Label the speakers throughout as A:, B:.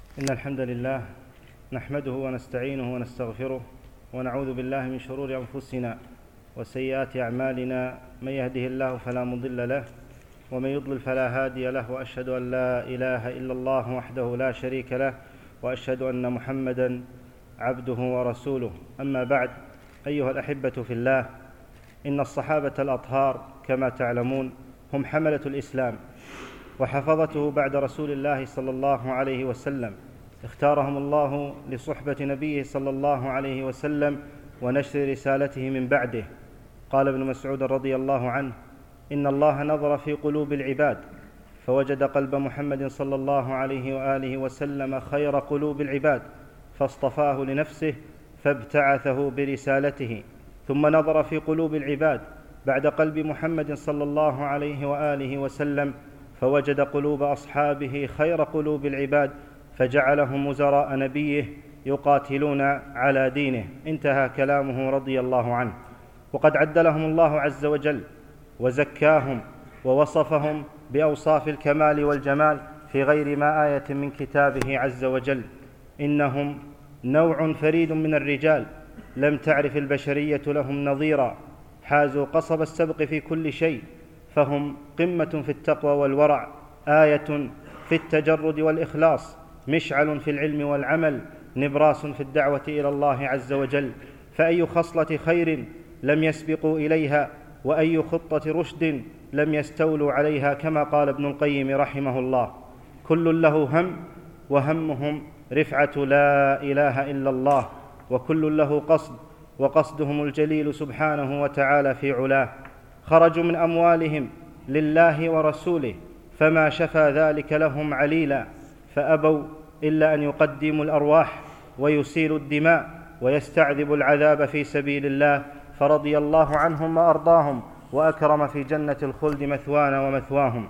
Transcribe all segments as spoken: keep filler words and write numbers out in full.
A: إن الحمد لله نحمده ونستعينه ونستغفره ونعوذ بالله من شرور أنفسنا وسيئات أعمالنا، من يهده الله فلا مضل له ومن يضلل فلا هادي له، وأشهد أن لا إله إلا الله وحده لا شريك له، وأشهد أن محمدًا عبده ورسوله. أما بعد، أيها الأحبة في الله، إن الصحابة الأطهار كما تعلمون هم حملة الإسلام وحفظته بعد رسول الله صلى الله عليه وسلم، اختارهم الله لصحبة نبيه صلى الله عليه وسلم ونشر رسالته من بعده. قال ابن مسعود رضي الله عنه: إن الله نظر في قلوب العباد فوجد قلب محمد صلى الله عليه وآله وسلم خير قلوب العباد، فاصطفاه لنفسه فابتعثه برسالته. ثم نظر في قلوب العباد بعد قلب محمد صلى الله عليه وآله وسلم فوجد قلوب أصحابه خير قلوب العباد، فجعلهم وزراء نبيه يقاتلون على دينه. انتهى كلامه رضي الله عنه. وقد عدلهم الله عز وجل وزكاهم ووصفهم بأوصاف الكمال والجمال في غير ما آية من كتابه عز وجل. إنهم نوع فريد من الرجال لم تعرف البشرية لهم نظيرا، حازوا قصب السبق في كل شيء، فهم قمة في التقوى والورع، آية في التجرد والإخلاص، مشعل في العلم والعمل، نبراس في الدعوة إلى الله عز وجل. فأي خصلة خير لم يسبقوا إليها، وأي خطة رشد لم يستولوا عليها، كما قال ابن القيم رحمه الله: كل له هم وهمهم رفعة لا إله إلا الله، وكل له قصد وقصدهم الجليل سبحانه وتعالى في علاه. خرجوا من أموالهم لله ورسوله فما شفى ذلك لهم عليلا، فأبوا إلا أن يقدموا الأرواح ويسيلوا الدماء ويستعذبوا العذاب في سبيل الله، فرضي الله عنهم وأرضاهم وأكرم في جنة الخلد مثوانا ومثواهم.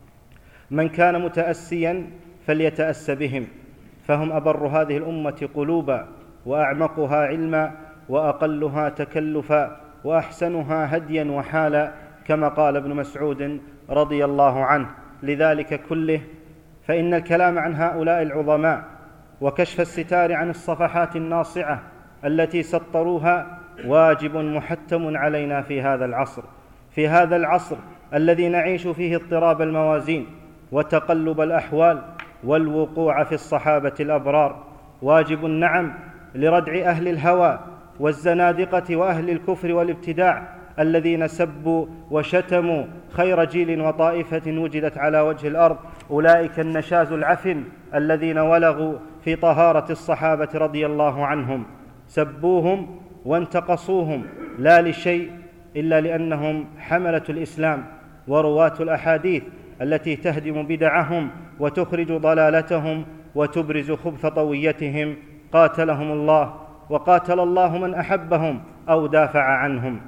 A: من كان متأسيا فليتأس بهم، فهم أبر هذه الأمة قلوبا، وأعمقها علما، وأقلها تكلفا، وأحسنها هديا وحالا، كما قال ابن مسعود رضي الله عنه. لذلك كله فإن الكلام عن هؤلاء العظماء وكشف الستار عن الصفحات الناصعة التي سطروها واجب محتم علينا في هذا العصر في هذا العصر الذي نعيش فيه اضطراب الموازين وتقلب الأحوال والوقوع في الصحابة الأبرار. واجب نعم لردع أهل الهوى والزنادقة وأهل الكفر والابتداع الذين سبوا وشتموا خير جيل وطائفة وجدت على وجه الأرض، أولئك النشاز العفن الذين ولغوا في طهارة الصحابة رضي الله عنهم. سبوهم وانتقصوهم لا لشيء إلا لأنهم حملة الإسلام ورواة الأحاديث التي تهدم بدعهم وتخرج ضلالتهم وتبرز خبث طويتهم. قاتلهم الله وقاتل الله من أحبهم أو دافع عنهم.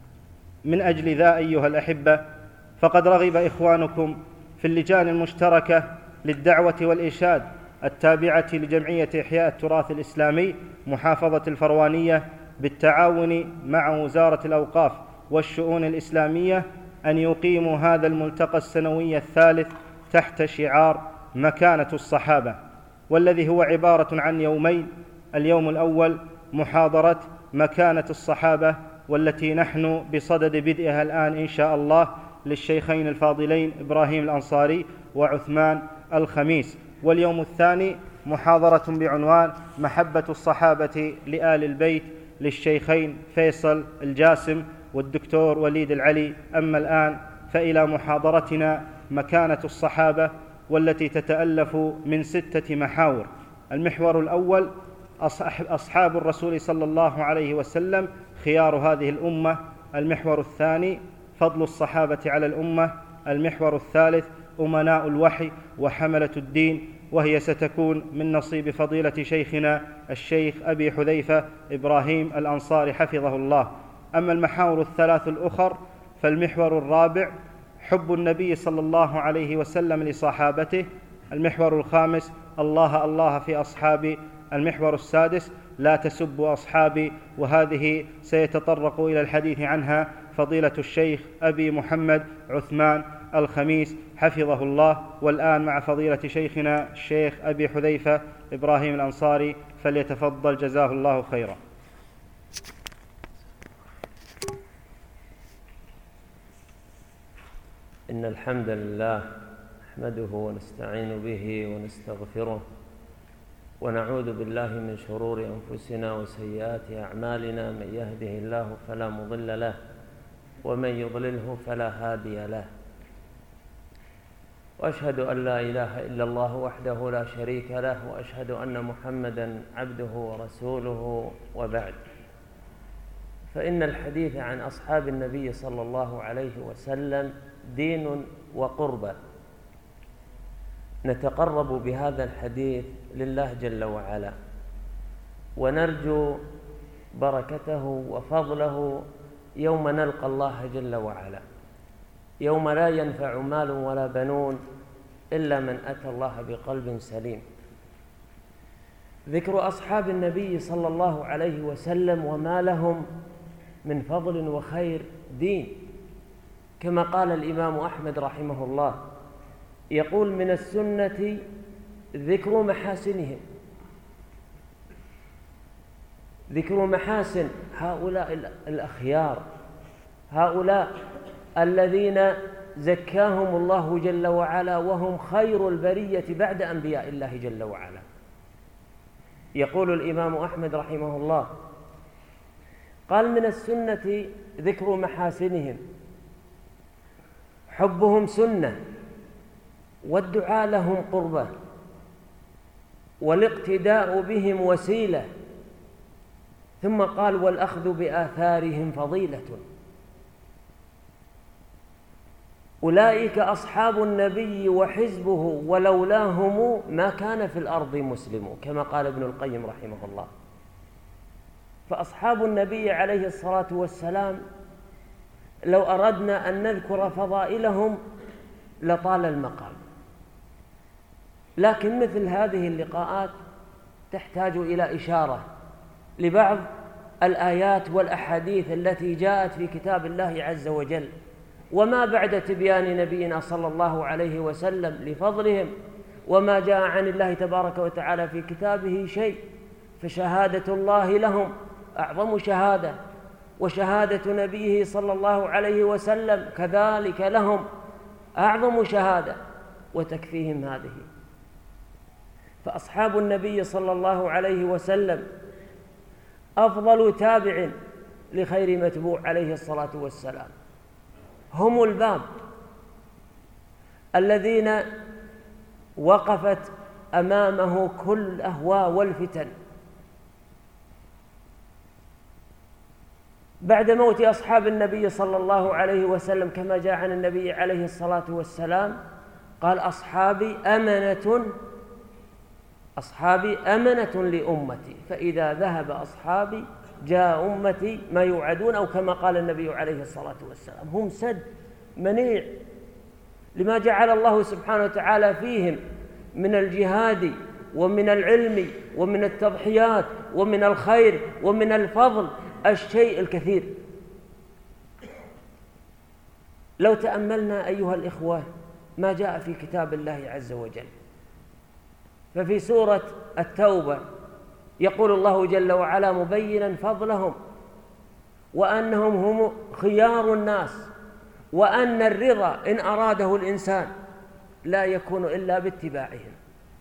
A: من أجل ذا أيها الأحبة، فقد رغب إخوانكم في اللجان المشتركة للدعوة والإرشاد التابعة لجمعية إحياء التراث الإسلامي محافظة الفروانية بالتعاون مع وزارة الأوقاف والشؤون الإسلامية أن يقيموا هذا الملتقى السنوي الثالث تحت شعار مكانة الصحابة، والذي هو عبارة عن يومين: اليوم الأول محاضرة مكانة الصحابة، والتي نحن بصدد بدءها الآن إن شاء الله، للشيخين الفاضلين إبراهيم الأنصاري وعثمان الخميس. واليوم الثاني محاضرة بعنوان محبة الصحابة لآل البيت للشيخين فيصل الجاسم والدكتور وليد العلي. أما الآن فإلى محاضرتنا مكانة الصحابة، والتي تتألف من ستة محاور. المحور الأول: أصحاب الرسول صلى الله عليه وسلم خيار هذه الأمة. المحور الثاني: فضل الصحابة على الأمة. المحور الثالث: أمناء الوحي وحملة الدين، وهي ستكون من نصيب فضيلة شيخنا الشيخ أبي حذيفة إبراهيم الأنصاري حفظه الله. أما المحاور الثلاث الأخر فالمحور الرابع: حب النبي صلى الله عليه وسلم لصحابته. المحور الخامس: الله الله في أصحابي. المحور السادس: لا تسبوا أصحابي، وهذه سيتطرق إلى الحديث عنها فضيلة الشيخ أبي محمد عثمان الخميس حفظه الله. والآن مع فضيلة شيخنا الشيخ أبي حذيفة إبراهيم الأنصاري، فليتفضل جزاه الله خيرا.
B: إن الحمد لله نحمده ونستعين به ونستغفره، ونعوذ بالله من شرور أنفسنا وسيئات أعمالنا. من يهده الله فلا مضل له، ومن يضلله فلا هادي له. وأشهد أن لا إله إلا الله وحده لا شريك له، وأشهد أن محمدًا عبده ورسوله. وبعد، فإن الحديث عن أصحاب النبي صلى الله عليه وسلم دين وقربة. نتقرب بهذا الحديث لله جل وعلا، ونرجو بركته وفضله يوم نلقى الله جل وعلا، يوم لا ينفع مال ولا بنون إلا من أتى الله بقلب سليم. ذكر أصحاب النبي صلى الله عليه وسلم وما لهم من فضل وخير دين، كما قال الإمام أحمد رحمه الله، يقول: من السنة ذكر محاسنهم. ذكر محاسن هؤلاء الأخيار، هؤلاء الذين زكاهم الله جل وعلا، وهم خير البرية بعد أنبياء الله جل وعلا. يقول الإمام أحمد رحمه الله، قال: من السنة ذكر محاسنهم، حبهم سنة، والدعاء لهم قربة، والاقتداء بهم وسيلة. ثم قال: والأخذ بآثارهم فضيلة. أولئك أصحاب النبي وحزبه، ولولاهم ما كان في الأرض مسلم، كما قال ابن القيم رحمه الله. فأصحاب النبي عليه الصلاة والسلام لو أردنا أن نذكر فضائلهم لطال المقام، لكن مثل هذه اللقاءات تحتاج إلى إشارة لبعض الآيات والأحاديث التي جاءت في كتاب الله عز وجل، وما بعد تبيان نبينا صلى الله عليه وسلم لفضلهم، وما جاء عن الله تبارك وتعالى في كتابه شيء، فشهادة الله لهم أعظم شهادة، وشهادة نبيه صلى الله عليه وسلم كذلك لهم أعظم شهادة، وتكفيهم هذه. فأصحاب النبي صلى الله عليه وسلم أفضل تابع لخير متبوع عليه الصلاة والسلام، هم الباب الذين وقفت أمامه كل الأهواء والفتن. بعد موت أصحاب النبي صلى الله عليه وسلم كما جاء عن النبي عليه الصلاة والسلام قال: أصحابي أمنة أصحابي أمنة لأمتي، فإذا ذهب أصحابي جاء أمتي ما يوعدون، أو كما قال النبي عليه الصلاة والسلام: هم سد منيع لما جعل الله سبحانه وتعالى فيهم من الجهاد ومن العلم ومن التضحيات ومن الخير ومن الفضل الشيء الكثير. لو تأملنا أيها الإخوة ما جاء في كتاب الله عز وجل، ففي سورة التوبة يقول الله جل وعلا مبينا فضلهم، وأنهم هم خيار الناس، وأن الرضا إن أراده الإنسان لا يكون إلا باتباعهم.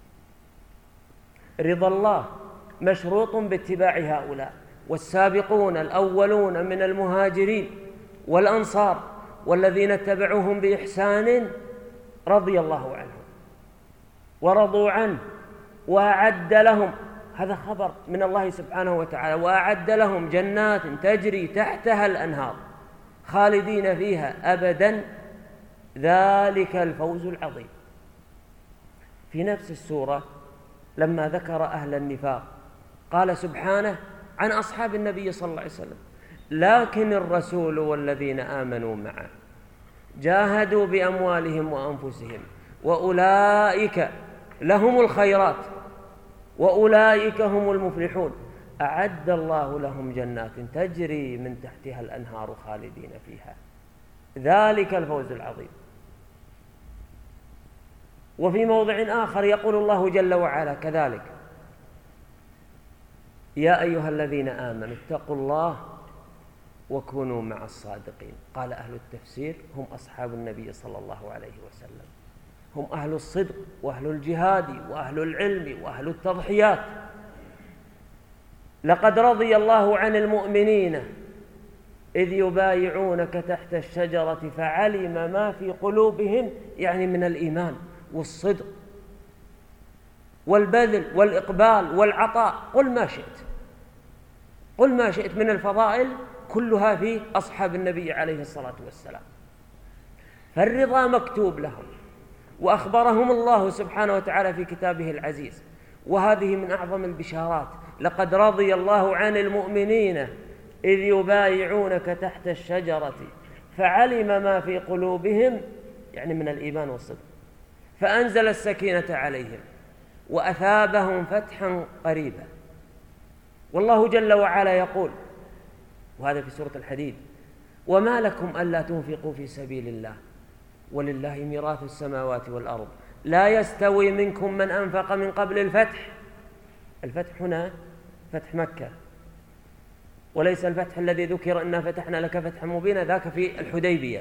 B: رضا الله مشروط باتباع هؤلاء، والسابقون الأولون من المهاجرين والأنصار والذين اتبعوهم بإحسان رضي الله عنهم ورضوا عنه وأعد لهم، هذا خبر من الله سبحانه وتعالى، وأعد لهم جنات تجري تحتها الأنهار خالدين فيها أبدا، ذلك الفوز العظيم. في نفس السورة لما ذكر أهل النفاق قال سبحانه عن أصحاب النبي صلى الله عليه وسلم: لكن الرسول والذين آمنوا معه جاهدوا بأموالهم وأنفسهم وأولئك لهم الخيرات وأولئك هم المفلحون، أعد الله لهم جنات تجري من تحتها الأنهار خالدين فيها، ذلك الفوز العظيم. وفي موضع آخر يقول الله جل وعلا كذلك: يا أيها الذين آمنوا اتقوا الله وكونوا مع الصادقين. قال أهل التفسير: هم أصحاب النبي صلى الله عليه وسلم، هم أهل الصدق وأهل الجهاد وأهل العلم وأهل التضحيات. لقد رضي الله عن المؤمنين إذ يبايعونك تحت الشجرة فعلم ما في قلوبهم، يعني من الإيمان والصدق والبذل والإقبال والعطاء. قل ما شئت، قل ما شئت من الفضائل كلها في أصحاب النبي عليه الصلاة والسلام. فالرضا مكتوب لهم، وأخبرهم الله سبحانه وتعالى في كتابه العزيز، وهذه من أعظم البشارات. لقد رضي الله عن المؤمنين إذ يبايعونك تحت الشجرة فعلم ما في قلوبهم، يعني من الإيمان والصدق، فأنزل السكينة عليهم وأثابهم فتحا قريبا. والله جل وعلا يقول، وهذا في سورة الحديد: وما لكم ألا تنفقوا في سبيل الله ولله ميراث السماوات والأرض لا يستوي منكم من أنفق من قبل الفتح. الفتح هنا فتح مكة، وليس الفتح الذي ذكر إنا فتحنا لك فتحا مبينا، ذاك في الحديبية.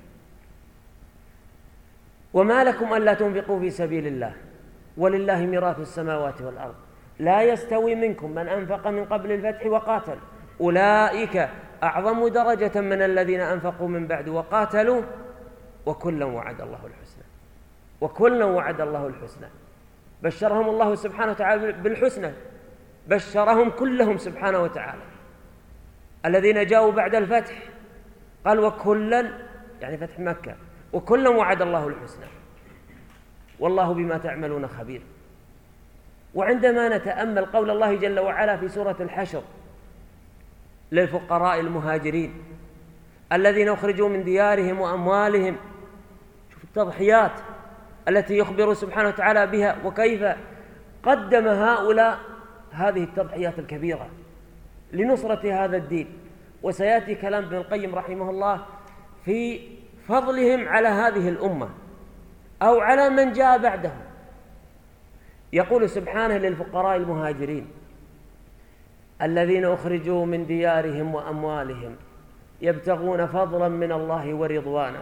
B: وما لكم ألا تنفقوا في سبيل الله ولله ميراث السماوات والأرض لا يستوي منكم من أنفق من قبل الفتح وقاتل أولئك أعظم درجة من الذين أنفقوا من بعد وقاتلوا وكلا وعد الله الحسنى. وكلا وعد الله الحسنى، بشرهم الله سبحانه وتعالى بالحسنى، بشرهم كلهم سبحانه وتعالى. الذين جاءوا بعد الفتح قال وكلا، يعني فتح مكة، وكلا وعد الله الحسنى والله بما تعملون خبير. وعندما نتأمل قول الله جل وعلا في سورة الحشر للفقراء المهاجرين الذين أخرجوا من ديارهم وأموالهم، شوف التضحيات التي يخبر سبحانه وتعالى بها، وكيف قدم هؤلاء هذه التضحيات الكبيرة لنصرة هذا الدين. وسيأتي كلام ابن القيم رحمه الله في فضلهم على هذه الأمة أو على من جاء بعدهم. يقول سبحانه للفقراء المهاجرين الذين أخرجوا من ديارهم وأموالهم يبتغون فضلا من الله ورضوانا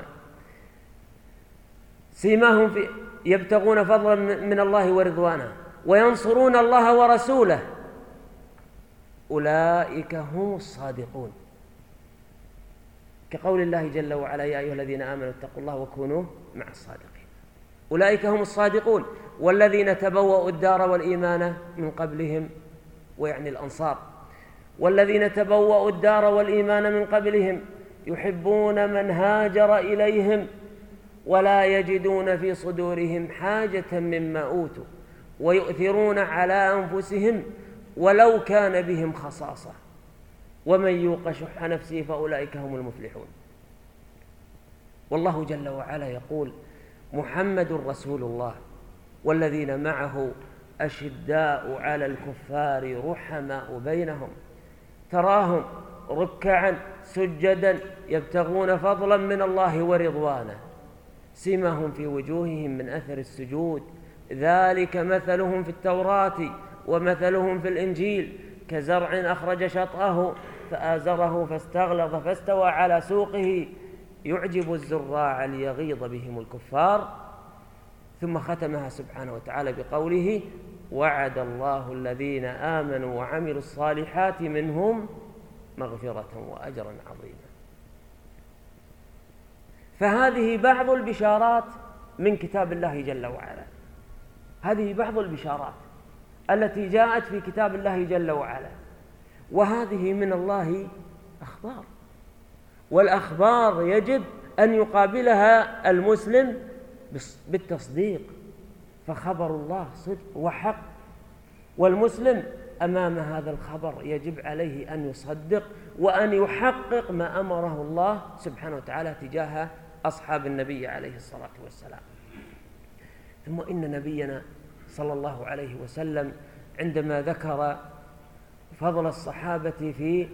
B: سيماهم في يبتغون فضلا من الله ورضوانا وينصرون الله ورسوله أولئك هم الصادقون. كقول الله جل وعلا يا أيها الذين آمنوا اتقوا الله وكونوا مع الصادقين. أولئك هم الصادقون والذين تبوأوا الدار والإيمان من قبلهم، ويعني الأنصار، والذين تبوأوا الدار والإيمان من قبلهم يحبون من هاجر إليهم ولا يجدون في صدورهم حاجة مما أوتوا ويؤثرون على أنفسهم ولو كان بهم خصاصة ومن يوق شح نفسه فأولئك هم المفلحون. والله جل وعلا يقول محمد رسول الله والذين معه أشداء على الكفار رحماء بينهم تراهم ركعا سجدا يبتغون فضلا من الله ورضوانه سيماهم في وجوههم من أثر السجود ذلك مثلهم في التوراة ومثلهم في الإنجيل كزرع أخرج شطأه فآزره فاستغلظ فاستوى على سوقه يعجب الزراع ليغيظ بهم الكفار. ثم ختمها سبحانه وتعالى بقوله وعد الله الذين آمنوا وعملوا الصالحات منهم مغفرة وأجرا عظيما. فهذه بعض البشارات من كتاب الله جل وعلا، هذه بعض البشارات التي جاءت في كتاب الله جل وعلا، وهذه من الله أخبار، والأخبار يجب أن يقابلها المسلم بالتصديق، فخبر الله صدق وحق، والمسلم أمام هذا الخبر يجب عليه أن يصدق وأن يحقق ما أمره الله سبحانه وتعالى تجاه أصحاب النبي عليه الصلاة والسلام. ثم إن نبينا صلى الله عليه وسلم عندما ذكر فضل الصحابة في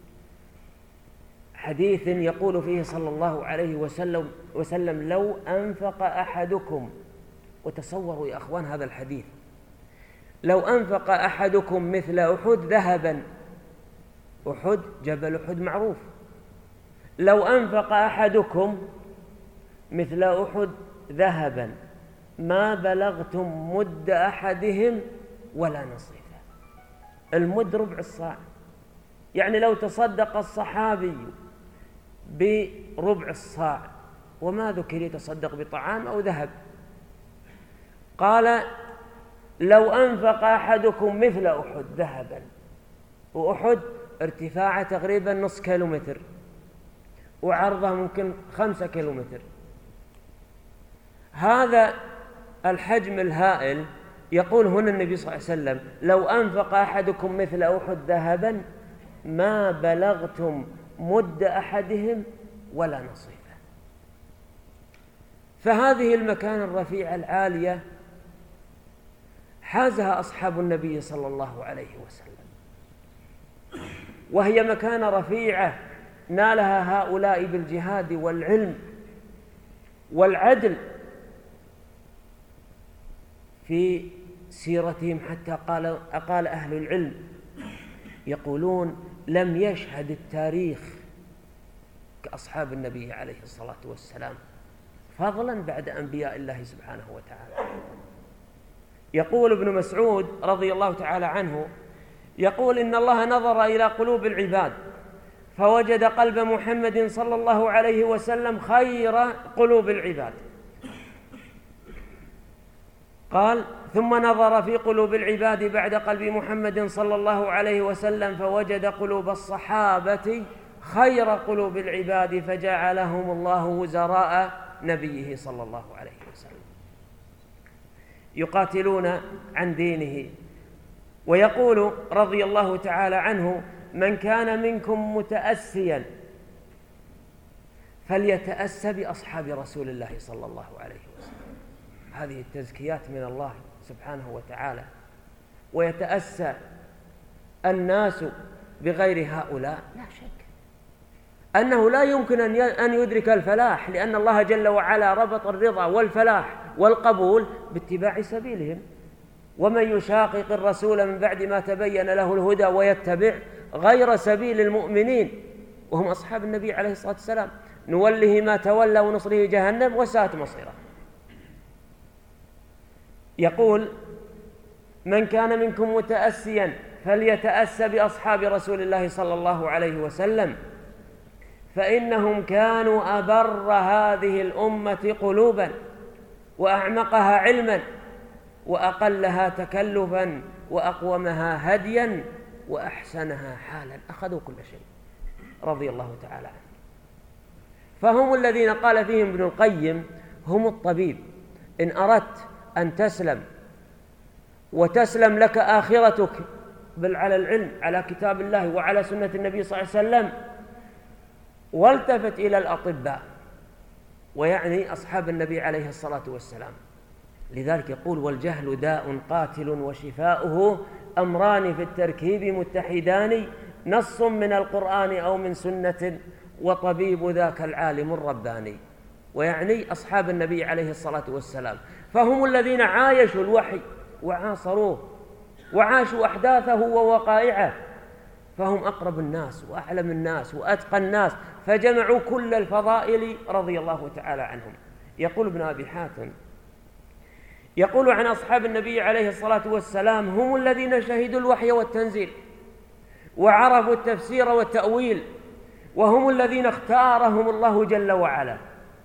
B: حديث يقول فيه صلى الله عليه وسلم, وسلم لو أنفق أحدكم وتصوروا يا أخوان هذا الحديث: لو أنفق أحدكم مثل أحد ذهبا، أحد جبل أحد معروف، لو أنفق أحدكم مثل أحد ذهبا ما بلغتم مد أحدهم ولا نصيفه. المد ربع الصاع، يعني لو تصدق الصحابي بربع الصاع، وما ذكر يتصدق بطعام أو ذهب، قال: لو أنفق أحدكم مثل أحد ذهبا، وأحد ارتفاعه تقريبا نصف كيلومتر وعرضه ممكن خمسة كيلومتر، هذا الحجم الهائل. يقول هنا النبي صلى الله عليه وسلم: لو أنفق أحدكم مثل أحد ذهبا ما بلغتم مد أحدهم ولا نصيفه. فهذه المكانة الرفيعة العالية حازها أصحاب النبي صلى الله عليه وسلم، وهي مكانة رفيعة نالها هؤلاء بالجهاد والعلم والعدل في سيرتهم، حتى قال, قال أهل العلم يقولون: لم يشهد التاريخ كأصحاب النبي عليه الصلاة والسلام، فضلا بعد أنبياء الله سبحانه وتعالى. يقول ابن مسعود رضي الله تعالى عنه، يقول: إن الله نظر إلى قلوب العباد فوجد قلب محمد صلى الله عليه وسلم خير قلوب العباد. قال: ثم نظر في قلوب العباد بعد قلب محمد صلى الله عليه وسلم فوجد قلوب الصحابة خير قلوب العباد، فجعلهم الله وزراء نبيه صلى الله عليه وسلم، يقاتلون عن دينه. ويقول رضي الله تعالى عنه: من كان منكم متأسيا فليتأسى بأصحاب رسول الله صلى الله عليه وسلم. هذه التزكيات من الله سبحانه وتعالى. ويتأسى الناس بغير هؤلاء، لا شك أنه لا يمكن أن يدرك الفلاح، لأن الله جل وعلا ربط الرضا والفلاح والقبول باتباع سبيلهم. ومن يشاقق الرسول من بعد ما تبين له الهدى ويتبع غير سبيل المؤمنين وهم أصحاب النبي عليه الصلاة والسلام نوله ما تولى ونصره جهنم وساءت مصيره. يقول: من كان منكم متأسيا فليتأسى بأصحاب رسول الله صلى الله عليه وسلم، فإنهم كانوا أبر هذه الأمة قلوبا وأعمقها علما وأقلها تكلفا وأقومها هديا وأحسنها حالا. أخذوا كل شيء رضي الله تعالى عنه. فهم الذين قال فيهم ابن القيم: هم الطبيب. إن أردت أن تسلم وتسلم لك آخرتك بل على العلم، على كتاب الله وعلى سنة النبي صلى الله عليه وسلم، والتفت إلى الأطباء، ويعني أصحاب النبي عليه الصلاة والسلام. لذلك يقول: والجهل داء قاتل وشفاؤه أمران في التركيب متحدان، نص من القرآن أو من سنة وطبيب ذاك العالم الرباني. ويعني أصحاب النبي عليه الصلاة والسلام، فهم الذين عايشوا الوحي وعاصروه وعاشوا أحداثه ووقائعه، فهم أقرب الناس وأعلم الناس وأتقى الناس، فجمعوا كل الفضائل رضي الله تعالى عنهم. يقول ابن أبي حاتم يقول عن أصحاب النبي عليه الصلاة والسلام: هم الذين شهدوا الوحي والتنزيل وعرفوا التفسير والتأويل، وهم الذين اختارهم الله جل وعلا،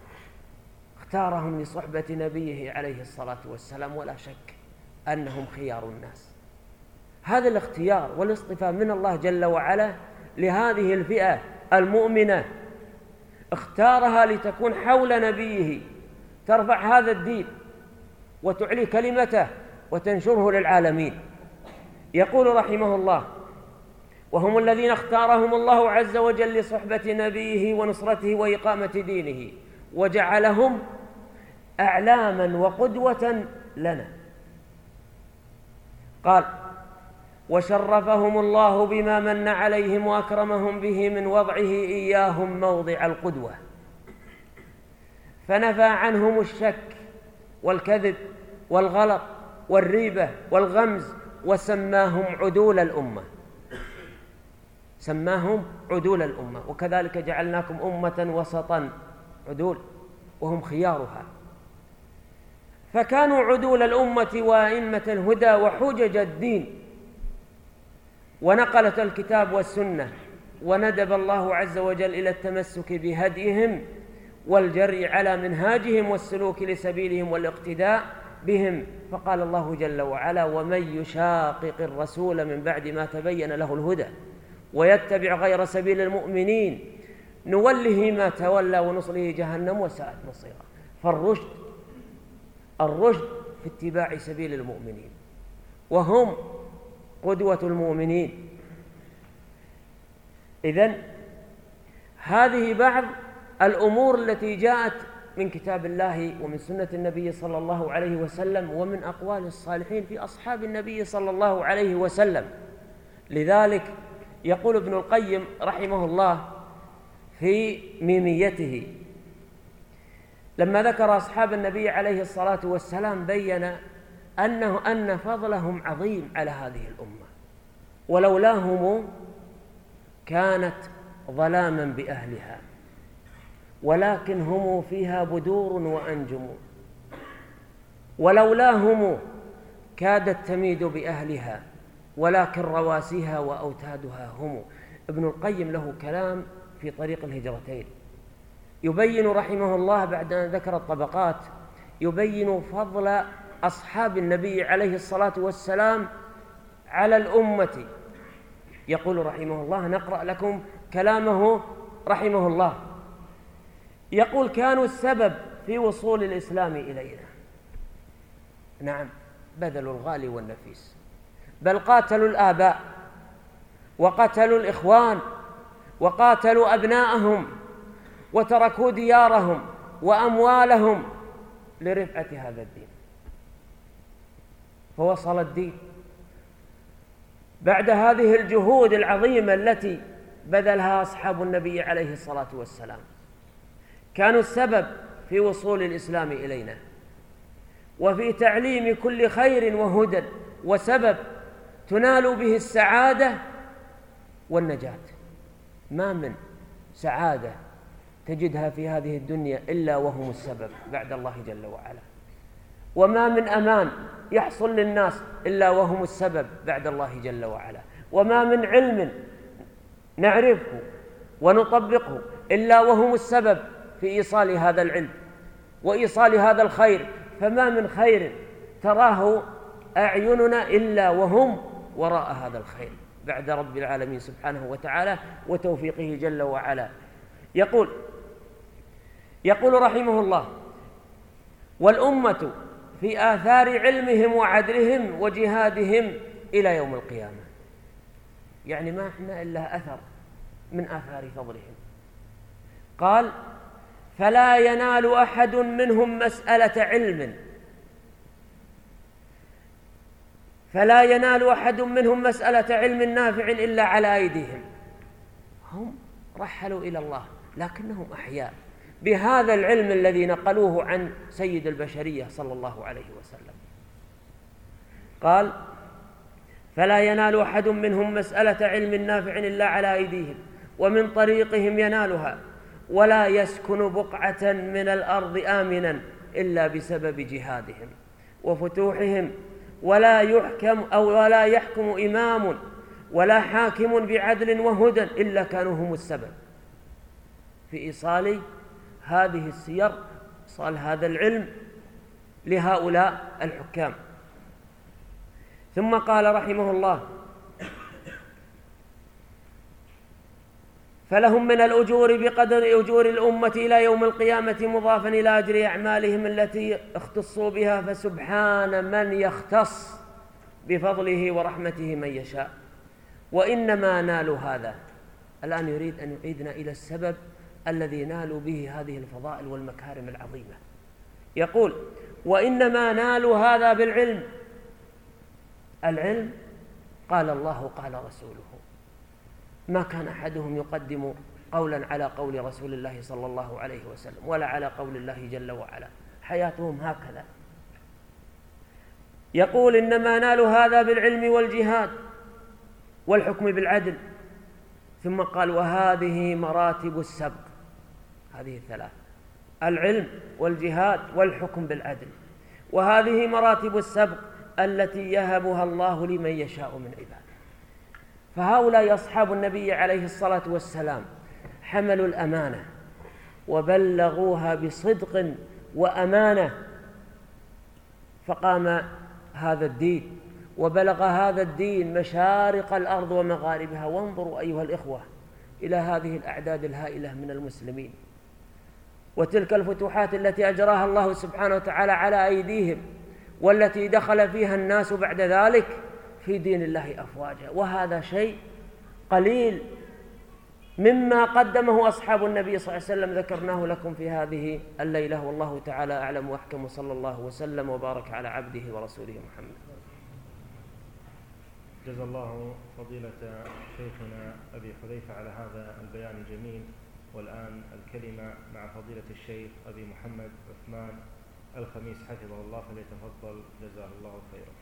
B: اختارهم لصحبة نبيه عليه الصلاة والسلام، ولا شك أنهم خيار الناس. هذا الاختيار والاصطفاء من الله جل وعلا لهذه الفئة المؤمنة، اختارها لتكون حول نبيه، ترفع هذا الدين وتعلي كلمته وتنشره للعالمين. يقول رحمه الله: وهم الذين اختارهم الله عز وجل لصحبة نبيه ونصرته وإقامة دينه، وجعلهم أعلاما وقدوة لنا. قال: وشرفهم الله بما من عليهم وأكرمهم به من وضعه إياهم موضع القدوة، فنفى عنهم الشك والكذب والغلط والريبة والغمز، وسماهم عدول الأمة، سماهم عدول الأمة. وكذلك جعلناكم أمة وسطا، عدول، وهم خيارها. فكانوا عدول الأمة وأئمة الهدى وحجج الدين، ونقلت الكتاب والسنة، وندب الله عز وجل إلى التمسك بهديهم والجري على منهاجهم والسلوك لسبيلهم والاقتداء بهم. فقال الله جل وعلا: ومن يشاقق الرسول من بعد ما تبين له الهدى ويتبع غير سبيل المؤمنين نوله ما تولى ونصله جهنم وساءت مصيرا. فالرشد الرشد في اتباع سبيل المؤمنين، وهم قدوة المؤمنين. إذن هذه بعض الأمور التي جاءت من كتاب الله ومن سنة النبي صلى الله عليه وسلم ومن أقوال الصالحين في أصحاب النبي صلى الله عليه وسلم. لذلك يقول ابن القيم رحمه الله في ميميته لما ذكر أصحاب النبي عليه الصلاة والسلام بيّن أنه أن فضلهم عظيم على هذه الأمة، ولولاهم كانت ظلاما بأهلها، ولكن هم فيها بدور وأنجم، ولولاهم كادت تميد بأهلها، ولكن رواسيها وأوتادها هم. ابن القيم له كلام في طريق الهجرتين يبين رحمه الله بعد أن ذكر الطبقات، يبين فضل أصحاب النبي عليه الصلاة والسلام على الأمة. يقول رحمه الله، نقرأ لكم كلامه رحمه الله، يقول: كانوا السبب في وصول الإسلام إلينا. نعم، بذلوا الغالي والنفيس، بل قاتلوا الآباء وقتلوا الإخوان وقاتلوا أبناءهم وتركوا ديارهم وأموالهم لرفعة هذا الدين، فوصل الدين بعد هذه الجهود العظيمة التي بذلها أصحاب النبي عليه الصلاة والسلام. كانوا السبب في وصول الإسلام إلينا وفي تعليم كل خير وهدى وسبب تنال به السعادة والنجاة. ما من سعادة تجدها في هذه الدنيا إلا وهم السبب بعد الله جل وعلا، وما من أمان يحصل للناس إلا وهم السبب بعد الله جل وعلا، وما من علم نعرفه ونطبقه إلا وهم السبب في إيصال هذا العلم وإيصال هذا الخير. فما من خير تراه أعيننا إلا وهم وراء هذا الخير بعد رب العالمين سبحانه وتعالى وتوفيقه جل وعلا. يقول يقول رحمه الله: والأمة في آثار علمهم وعدلهم وجهادهم إلى يوم القيامة. يعني ما احنا إلا أثر من آثار فضلهم. قال: فلا ينال أحد منهم مسألة علم فلا ينال أحد منهم مسألة علم نافع إلا على أيديهم. هم رحلوا إلى الله لكنهم أحياء بهذا العلم الذي نقلوه عن سيد البشرية صلى الله عليه وسلم. قال: فلا ينال أحد منهم مسألة علم نافع إلا على أيديهم ومن طريقهم ينالها، ولا يسكن بقعة من الأرض آمنا إلا بسبب جهادهم وفتوحهم، ولا يحكم أو ولا يحكم إمام ولا حاكم بعدل وهدى إلا كانوا هم السبب في إيصال هذه السير، إيصال هذا العلم لهؤلاء الحكام. ثم قال رحمه الله: فلهم من الأجور بقدر أجور الأمة إلى يوم القيامة مضافا إلى أجر أعمالهم التي اختصوا بها، فسبحان من يختص بفضله ورحمته من يشاء. وإنما نالوا هذا. الآن يريد أن يعيدنا إلى السبب الذي نالوا به هذه الفضائل والمكارم العظيمة. يقول: وإنما نالوا هذا بالعلم. العلم قال الله قال رسوله، ما كان أحدهم يقدم قولا على قول رسول الله صلى الله عليه وسلم ولا على قول الله جل وعلا. حياتهم هكذا. يقول إنما نال هذا بالعلم والجهاد والحكم بالعدل، ثم قال وهذه مراتب السبق، هذه الثلاث: العلم والجهاد والحكم بالعدل، وهذه مراتب السبق التي يهبها الله لمن يشاء من عباده. فهؤلاء أصحاب النبي عليه الصلاة والسلام حملوا الأمانة وبلغوها بصدق وأمانة، فقام هذا الدين وبلغ هذا الدين مشارق الأرض ومغاربها. وانظروا أيها الإخوة إلى هذه الأعداد الهائلة من المسلمين، وتلك الفتوحات التي أجراها الله سبحانه وتعالى على أيديهم، والتي دخل فيها الناس بعد ذلك في دين الله أفواجا. وهذا شيء قليل مما قدمه أصحاب النبي صلى الله عليه وسلم، ذكرناه لكم في هذه الليلة، والله تعالى أعلم وأحكم، صلى الله وسلم وبارك على عبده ورسوله محمد.
A: جزا الله فضيلة شيخنا أبي حذيفة على هذا البيان الجميل. والآن الكلمة مع فضيلة الشيخ أبي محمد عثمان الخميس حفظه الله، فليتفضل جزاه الله خيرا.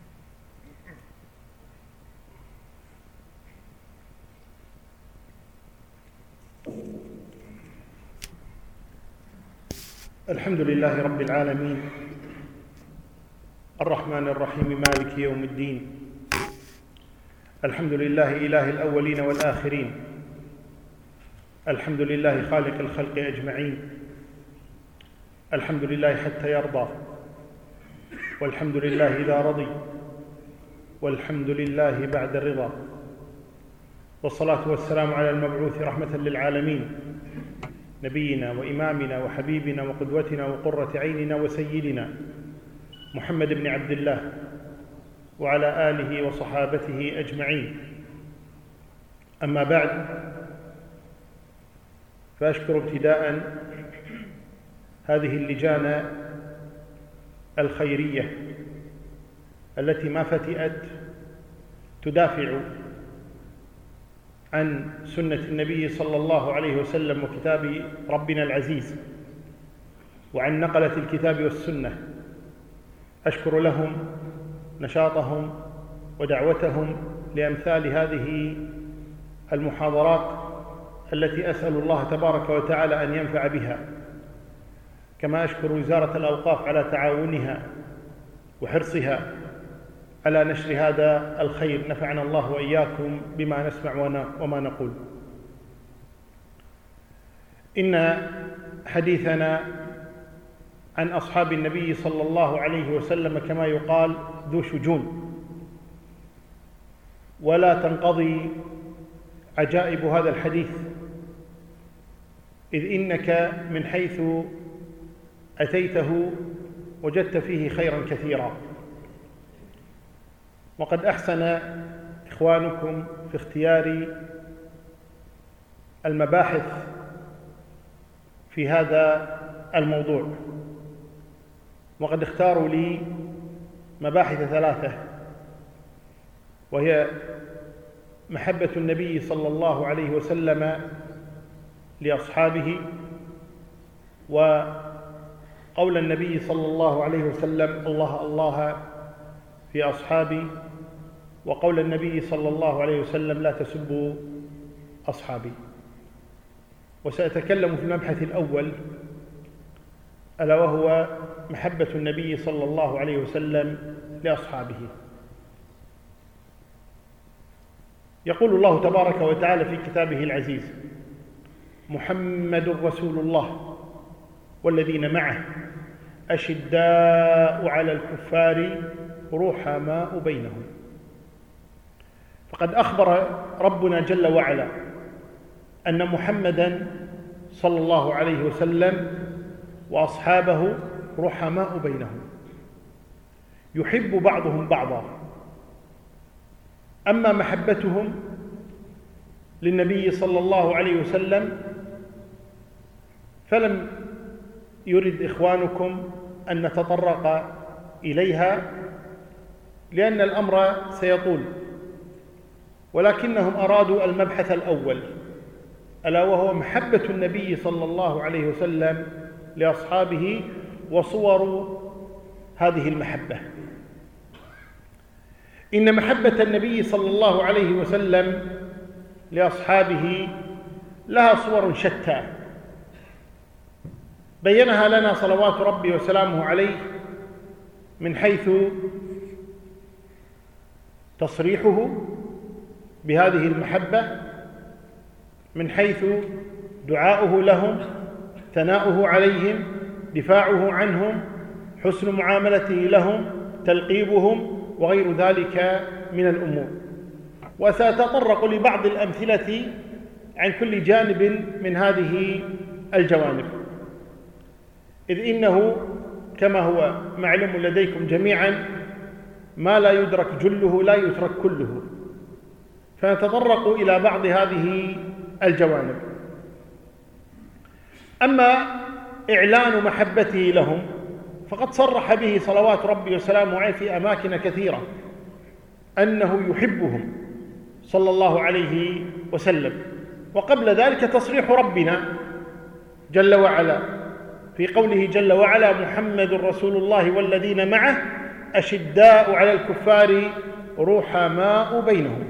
C: الحمد لله رب العالمين، الرحمن الرحيم، مالك يوم الدين. الحمد لله إله الأولين والآخرين، الحمد لله خالق الخلق أجمعين، الحمد لله حتى يرضى، والحمد لله إذا رضي، والحمد لله بعد الرضا، والصلاة والسلام على المبعوث رحمة للعالمين، نبينا وإمامنا وحبيبنا وقدوتنا وقرة عيننا وسيدنا محمد بن عبد الله، وعلى آله وصحابته أجمعين. أما بعد، فأشكر ابتداء هذه اللجان الخيرية التي ما فتئت تدافع عن سنة النبي صلى الله عليه وسلم وكتاب ربنا العزيز، وعن نقلة الكتاب والسنة. أشكر لهم نشاطهم ودعوتهم لأمثال هذه المحاضرات التي أسأل الله تبارك وتعالى أن ينفع بها، كما أشكر وزارة الأوقاف على تعاونها وحرصها على نشر هذا الخير. نفعنا الله وإياكم بما نسمع وما نقول. إن حديثنا عن أصحاب النبي صلى الله عليه وسلم كما يقال ذو شجون، ولا تنقضي عجائب هذا الحديث، إذ إنك من حيث أتيته وجدت فيه خيرا كثيرا. وقد أحسن إخوانكم في اختيار المباحث في هذا الموضوع، وقد اختاروا لي مباحث ثلاثة، وهي محبة النبي صلى الله عليه وسلم لأصحابه، وقول النبي صلى الله عليه وسلم الله الله في أصحابي، وقول النبي صلى الله عليه وسلم لا تسبوا أصحابي. وسأتكلم في المبحث الأول، ألا وهو محبة النبي صلى الله عليه وسلم لأصحابه. يقول الله تبارك وتعالى في كتابه العزيز: محمد رسول الله والذين معه أشداء على الكفار رحماء بينهم. فقد أخبر ربنا جل وعلا أن محمدًا صلى الله عليه وسلم وأصحابه رحماء بينهم، يحب بعضهم بعضا. أما محبتهم للنبي صلى الله عليه وسلم فلم يرد إخوانكم أن نتطرق إليها، لأن الأمر سيطول، ولكنهم أرادوا المبحث الأول، ألا وهو محبة النبي صلى الله عليه وسلم لأصحابه وصور هذه المحبة. إن محبة النبي صلى الله عليه وسلم لأصحابه لها صور شتى بينها لنا صلوات ربي وسلامه عليه من حيث تصريحه بهذه المحبة، من حيث دعاؤه لهم، ثناؤه عليهم، دفاعه عنهم، حسن معاملته لهم، تلقيبهم وغير ذلك من الأمور. وسأتطرق لبعض الأمثلة عن كل جانب من هذه الجوانب، إذ إنه كما هو معلوم لديكم جميعا ما لا يدرك جله لا يترك كله، فنتطرق إلى بعض هذه الجوانب. أما إعلان محبته لهم فقد صرح به صلوات ربي وسلامه عليه في أماكن كثيرة أنه يحبهم صلى الله عليه وسلم. وقبل ذلك تصريح ربنا جل وعلا في قوله جل وعلا: محمد رسول الله والذين معه أشداء على الكفار رحماء بينهم.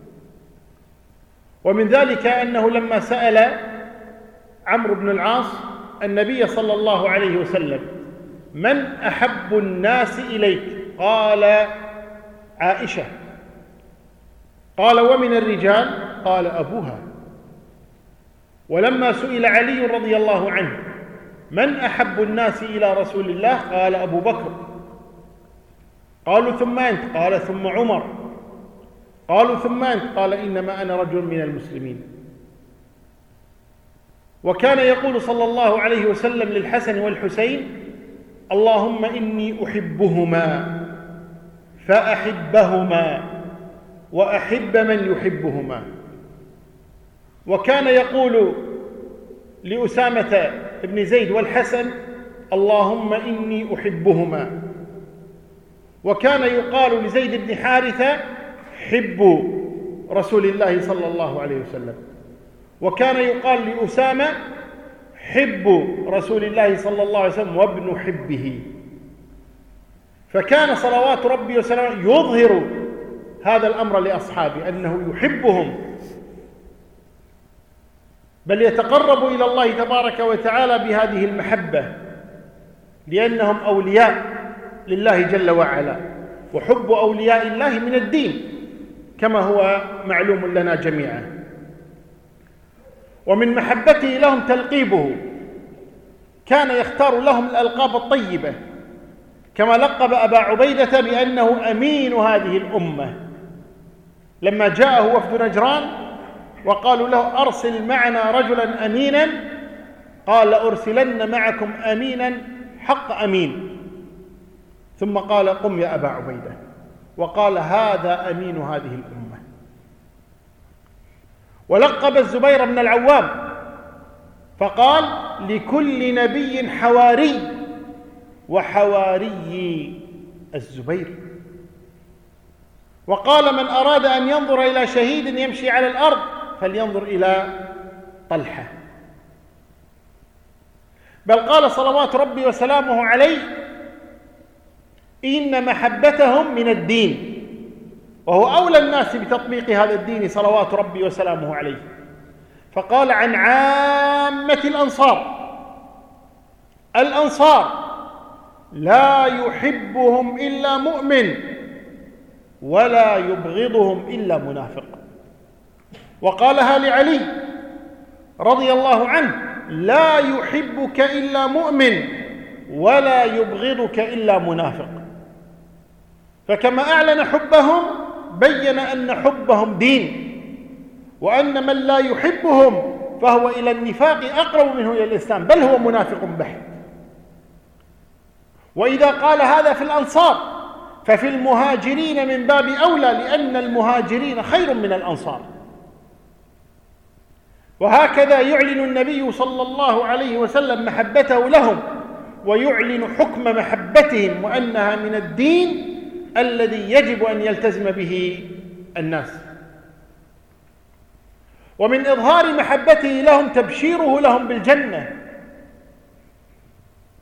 C: ومن ذلك أنه لما سأل عمرو بن العاص النبي صلى الله عليه وسلم: من أحب الناس إليك؟ قال: عائشة. قال: ومن الرجال؟ قال: أبوها. ولما سئل علي رضي الله عنه: من أحب الناس إلى رسول الله؟ قال: أبو بكر. قالوا: ثم أنت؟ قال: ثم عمر. قالوا: ثم أنت؟ قال: إنما أنا رجل من المسلمين. وكان يقول صلى الله عليه وسلم للحسن والحسين: اللهم إني أحبهما فأحبهما وأحب من يحبهما. وكان يقول لأسامة بن زيد والحسن: اللهم إني أحبهما. وكان يقال لزيد بن حارثة: حب رسول الله صلى الله عليه وسلم. وكان يقال لأسامة: حب رسول الله صلى الله عليه وسلم وابن حبه. فكان صلوات ربي وسلامه يظهر هذا الأمر لأصحابه أنه يحبهم، بل يتقرب إلى الله تبارك وتعالى بهذه المحبة، لأنهم أولياء لله جل وعلا، وحب أولياء الله من الدين كما هو معلوم لنا جميعا. ومن محبته لهم تلقيبه، كان يختار لهم الألقاب الطيبة، كما لقب أبا عبيدة بأنه أمين هذه الأمة لما جاءه وفد نجران وقالوا له: أرسل معنا رجلا أمينا، قال: أرسلن معكم أمينا حق أمين. ثم قال: قم يا أبا عبيدة، وقال: هذا أمين هذه الأمة. ولقب الزبير بن العوام فقال: لكل نبي حواري وحواري الزبير. وقال: من أراد أن ينظر إلى شهيد يمشي على الأرض فلينظر إلى طلحة. بل قال صلوات ربي وسلامه عليه: إن محبتهم من الدين، وهو أولى الناس بتطبيق هذا الدين صلوات ربي وسلامه عليه. فقال عن عامة الأنصار: الأنصار لا يحبهم إلا مؤمن ولا يبغضهم إلا منافق. وقالها لعلي رضي الله عنه: لا يحبك إلا مؤمن ولا يبغضك إلا منافق. فكما أعلن حبهم بين أن حبهم دين، وأن من لا يحبهم فهو إلى النفاق أقرب منه إلى الإسلام، بل هو منافق بحت. وإذا قال هذا في الأنصار ففي المهاجرين من باب أولى، لأن المهاجرين خير من الأنصار. وهكذا يعلن النبي صلى الله عليه وسلم محبته لهم، ويعلن حكم محبتهم وأنها من الدين الذي يجب أن يلتزم به الناس. ومن إظهار محبته لهم تبشيره لهم بالجنة،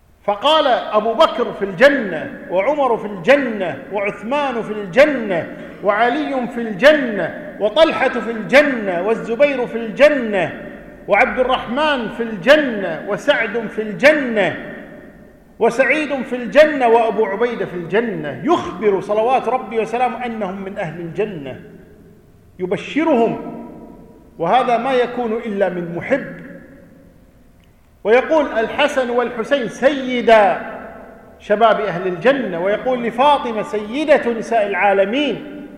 C: فقال: أبو بكر في الجنة، وعمر في الجنة، وعثمان في الجنة، وعلي في الجنة، وطلحة في الجنة، والزبير في الجنة، وعبد الرحمن في الجنة، وسعد في الجنة، وسعيد في الجنة، وأبو عبيدة في الجنة. يخبر صلوات ربي وسلامه أنهم من أهل الجنة، يبشرهم، وهذا ما يكون إلا من محب. ويقول الحسن والحسين سيدا شباب أهل الجنة، ويقول لفاطمة سيدة نساء العالمين،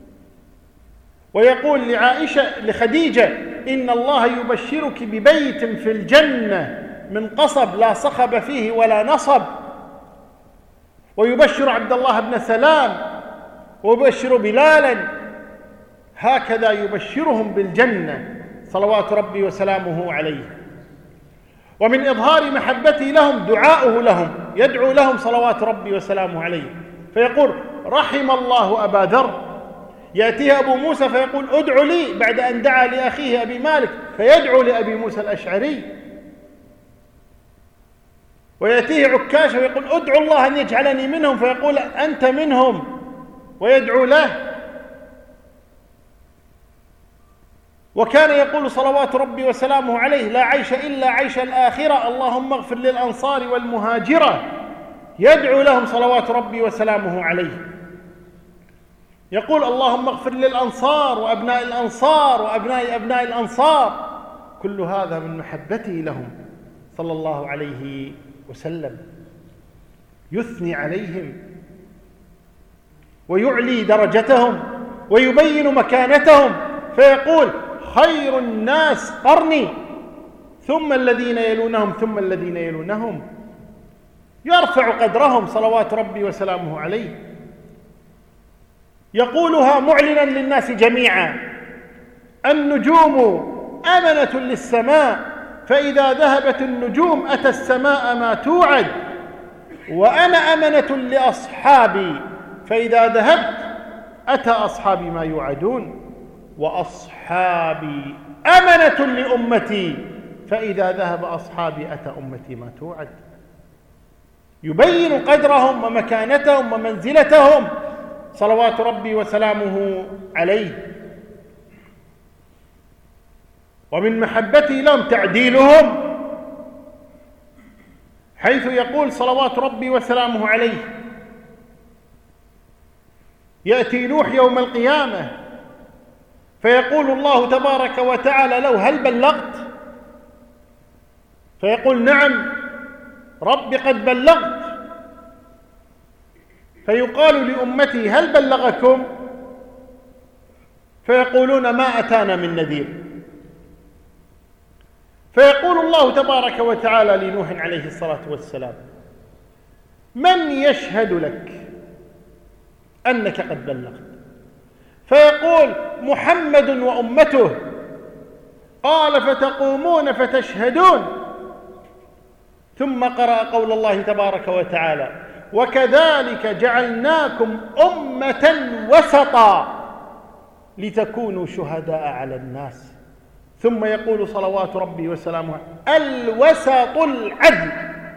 C: ويقول لعائشة لخديجة إن الله يبشرك ببيت في الجنة من قصب لا صخب فيه ولا نصب. ويبشر عبد الله بن سلام، ويبشر بلالا، هكذا يبشرهم بالجنة صلوات ربي وسلامه عليه. ومن إظهار محبته لهم دعاؤه لهم، يدعو لهم صلوات ربي وسلامه عليه، فيقول رحم الله أبا ذر. يأتيه أبو موسى فيقول ادعو لي، بعد أن دعا لأخيه أبي مالك فيدعو لأبي موسى الأشعري. ويأتيه عكاشة ويقول ادعو الله أن يجعلني منهم، فيقول أنت منهم، ويدعو له. وكان يقول صلوات ربي وسلامه عليه لا عيش إلا عيش الآخرة، اللهم اغفر للأنصار والمهاجرة، يدعو لهم صلوات ربي وسلامه عليه. يقول اللهم اغفر للأنصار وأبناء الأنصار وأبناء أبناء الأنصار. كل هذا من محبته لهم صلى الله عليه وسلم. يثني عليهم ويعلي درجتهم ويبين مكانتهم، فيقول خير الناس قرني ثم الذين يلونهم ثم الذين يلونهم. يرفع قدرهم صلوات ربي وسلامه عليه. يقولها معلنا للناس جميعا: النجوم أمنة للسماء، فإذا ذهبت النجوم أتى السماء ما توعد، وأنا أمنة لأصحابي، فإذا ذهبت أتى أصحابي ما يوعدون، وأصحابي أمنة لأمتي، فإذا ذهب أصحابي أتى أمتي ما توعد. يبين قدرهم ومكانتهم ومنزلتهم صلوات ربي وسلامه عليه. ومن محبته لهم تعديلهم، حيث يقول صلوات ربي وسلامه عليه: يأتي نوح يوم القيامة فيقول الله تبارك وتعالى له: هل بلغت؟ فيقول: نعم رب قد بلغت. فيقال لأمتي: هل بلغكم؟ فيقولون: ما أتانا من نذير. فيقول الله تبارك وتعالى لنوح عليه الصلاة والسلام: من يشهد لك أنك قد بلغت؟ فيقول: محمد وأمته. قال: فتقومون فتشهدون. ثم قرأ قول الله تبارك وتعالى: وكذلك جعلناكم أمة وسطا لتكونوا شهداء على الناس. ثم يقول صلوات ربي وسلامه: الوسط العدل.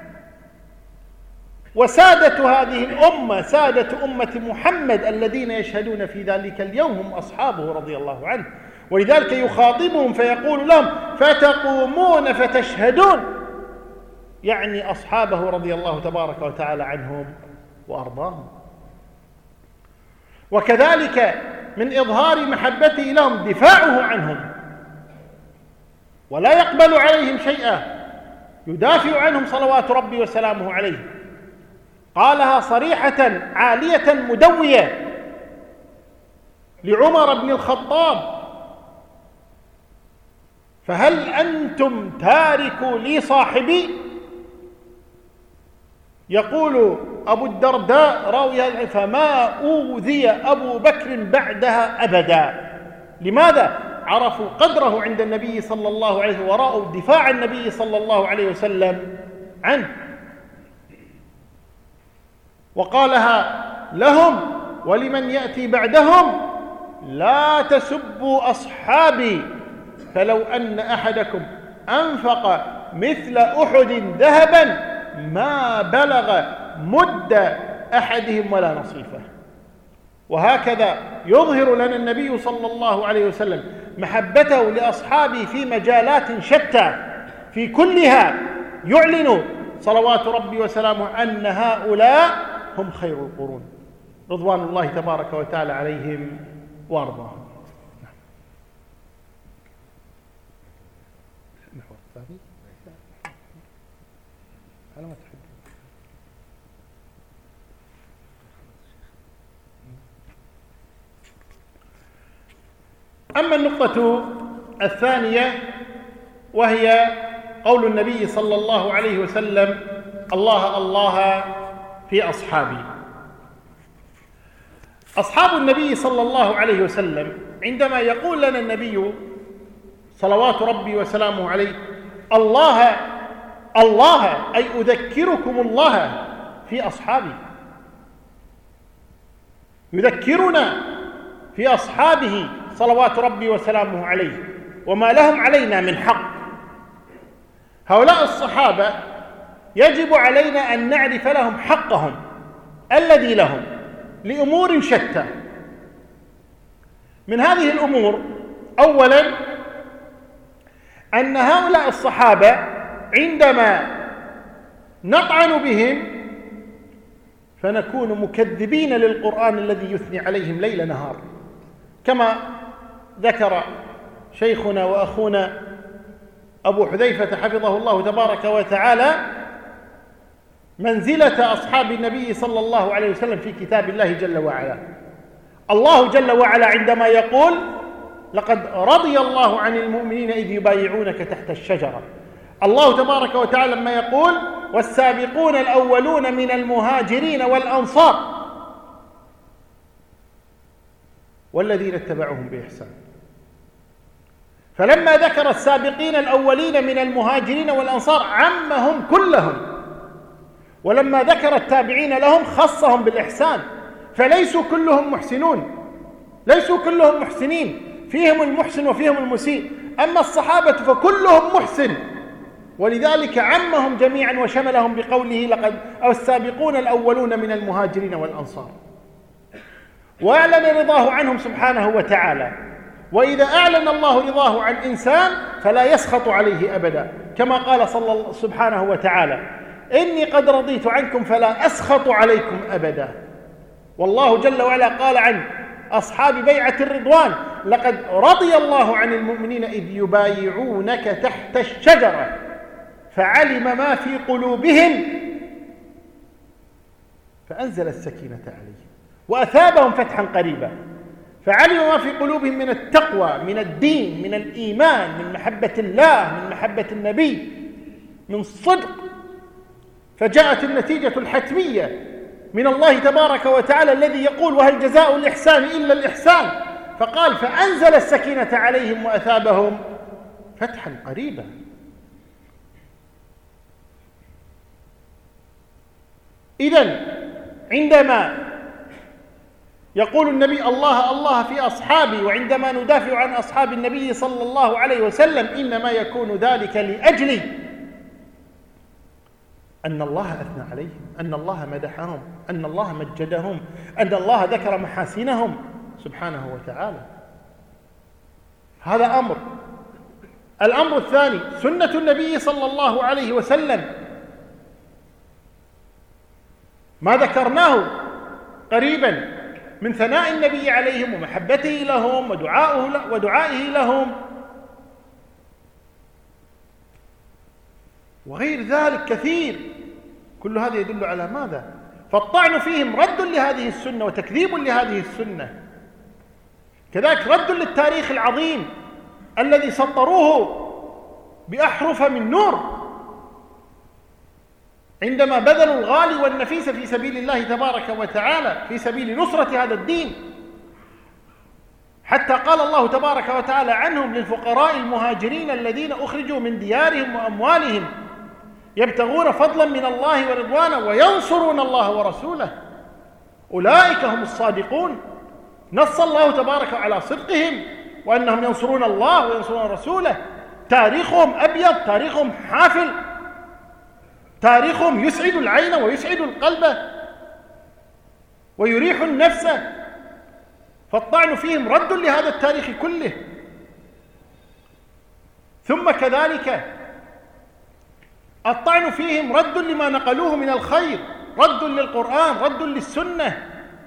C: وسادة هذه الأمة، سادة أمة محمد الذين يشهدون في ذلك اليوم هم أصحابه رضي الله عنه. ولذلك يخاطبهم فيقول لهم: فتقومون فتشهدون، يعني أصحابه رضي الله تبارك وتعالى عنهم وأرضاهم. وكذلك من إظهار محبته لهم دفاعه عنهم، ولا يقبل عليهم شيئا، يدافع عنهم صلوات ربي وسلامه عليه. قالها صريحة عالية مدوية لعمر بن الخطاب: فهل أنتم تاركوا لي صاحبي؟ يقول أبو الدرداء راوي: فما أوذي أبو بكر بعدها أبدا. لماذا؟ عرفوا قدره عند النبي صلى الله عليه وسلم، ورأوا دفاع النبي صلى الله عليه وسلم عنه. وقالها لهم ولمن يأتي بعدهم: لا تسبوا أصحابي، فلو أن أحدكم أنفق مثل أحد ذهبا ما بلغ مد أحدهم ولا نصيفه. وهكذا يظهر لنا النبي صلى الله عليه وسلم محبته لأصحابه في مجالات شتى، في كلها يعلن صلوات ربي وسلامه أن هؤلاء هم خير القرون رضوان الله تبارك وتعالى عليهم وارضاهم. أما النقطة الثانية وهي قول النبي صلى الله عليه وسلم: الله الله في أصحابي. أصحاب النبي صلى الله عليه وسلم عندما يقول لنا النبي صلوات ربي وسلامه عليه: الله الله، أي أذكركم الله في أصحابي، يذكرنا في أصحابه صلوات ربي وسلامه عليه وما لهم علينا من حق. هؤلاء الصحابة يجب علينا أن نعرف لهم حقهم الذي لهم لأمور شتى. من هذه الأمور أولا أن هؤلاء الصحابة عندما نطعن بهم فنكون مكذبين للقرآن الذي يثني عليهم ليل نهار، كما ذكر شيخنا وأخونا أبو حذيفة حفظه الله تبارك وتعالى منزلة أصحاب النبي صلى الله عليه وسلم في كتاب الله جل وعلا. الله جل وعلا عندما يقول: لقد رضي الله عن المؤمنين إذ يبايعونك تحت الشجرة، الله تبارك وتعالى لما يقول: والسابقون الأولون من المهاجرين والأنصار والذين اتبعوهم بإحسان. فلما ذكر السابقين الأولين من المهاجرين والأنصار عمهم كلهم، ولما ذكر التابعين لهم خصهم بالإحسان. فليسوا كلهم محسنون، ليسوا كلهم محسنين، فيهم المحسن وفيهم المسيء. أما الصحابة فكلهم محسن، ولذلك عمهم جميعا وشملهم بقوله: لقد أو السابقون الأولون من المهاجرين والأنصار، وأعلن رضاه عنهم سبحانه وتعالى. وإذا أعلن الله رضاه عن إنسان فلا يسخط عليه أبدا، كما قال صلى الله سبحانه وتعالى: إني قد رضيت عنكم فلا أسخط عليكم أبدا. والله جل وعلا قال عن أصحاب بيعة الرضوان: لقد رضي الله عن المؤمنين إذ يبايعونك تحت الشجرة فعلم ما في قلوبهم فأنزل السكينة عليهم وأثابهم فتحا قريبا. فعلم ما في قلوبهم من التقوى، من الدين، من الإيمان، من محبة الله، من محبة النبي، من الصدق. فجاءت النتيجة الحتمية من الله تبارك وتعالى الذي يقول: وهل جزاء الإحسان إلا الإحسان؟ فقال: فأنزل السكينة عليهم وأثابهم فتحا قريبا. إذن عندما يقول النبي: الله الله في أصحابي، وعندما ندافع عن أصحاب النبي صلى الله عليه وسلم إنما يكون ذلك لأجل أن الله أثنى عليهم، أن الله مدحهم، أن الله مجدهم، أن الله ذكر محاسنهم سبحانه وتعالى. هذا أمر. الأمر الثاني سنة النبي صلى الله عليه وسلم، ما ذكرناه قريبا من ثناء النبي عليهم ومحبته لهم ودعائه ودعائه لهم وغير ذلك كثير. كل هذا يدل على ماذا؟ فالطعن فيهم رد لهذه السنة وتكذيب لهذه السنة. كذلك رد للتاريخ العظيم الذي سطروه بأحرف من نور عندما بذلوا الغالي والنفيس في سبيل الله تبارك وتعالى، في سبيل نصرة هذا الدين، حتى قال الله تبارك وتعالى عنهم: للفقراء المهاجرين الذين أخرجوا من ديارهم وأموالهم يبتغون فضلا من الله ورضوانا وينصرون الله ورسوله أولئك هم الصادقون. نص الله تبارك على صدقهم وأنهم ينصرون الله وينصرون رسوله. تاريخهم أبيض، تاريخهم حافل، تاريخهم يسعد العين ويسعد القلب ويريح النفس. فالطعن فيهم رد لهذا التاريخ كله. ثم كذلك الطعن فيهم رد لما نقلوه من الخير، رد للقرآن، رد للسنة.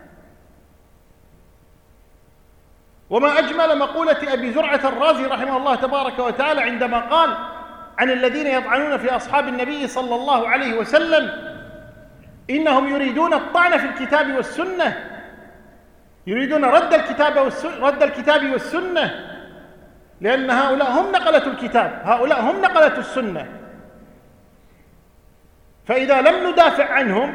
C: وما أجمل مقولة أبي زرعة الرازي رحمه الله تبارك وتعالى عندما قال عن الذين يطعنون في أصحاب النبي صلى الله عليه وسلم إنهم يريدون الطعن في الكتاب والسنة، يريدون رد الكتاب والسنة، رد الكتاب والسنة، لأن هؤلاء هم نقلة الكتاب، هؤلاء هم نقلة السنة. فإذا لم ندافع عنهم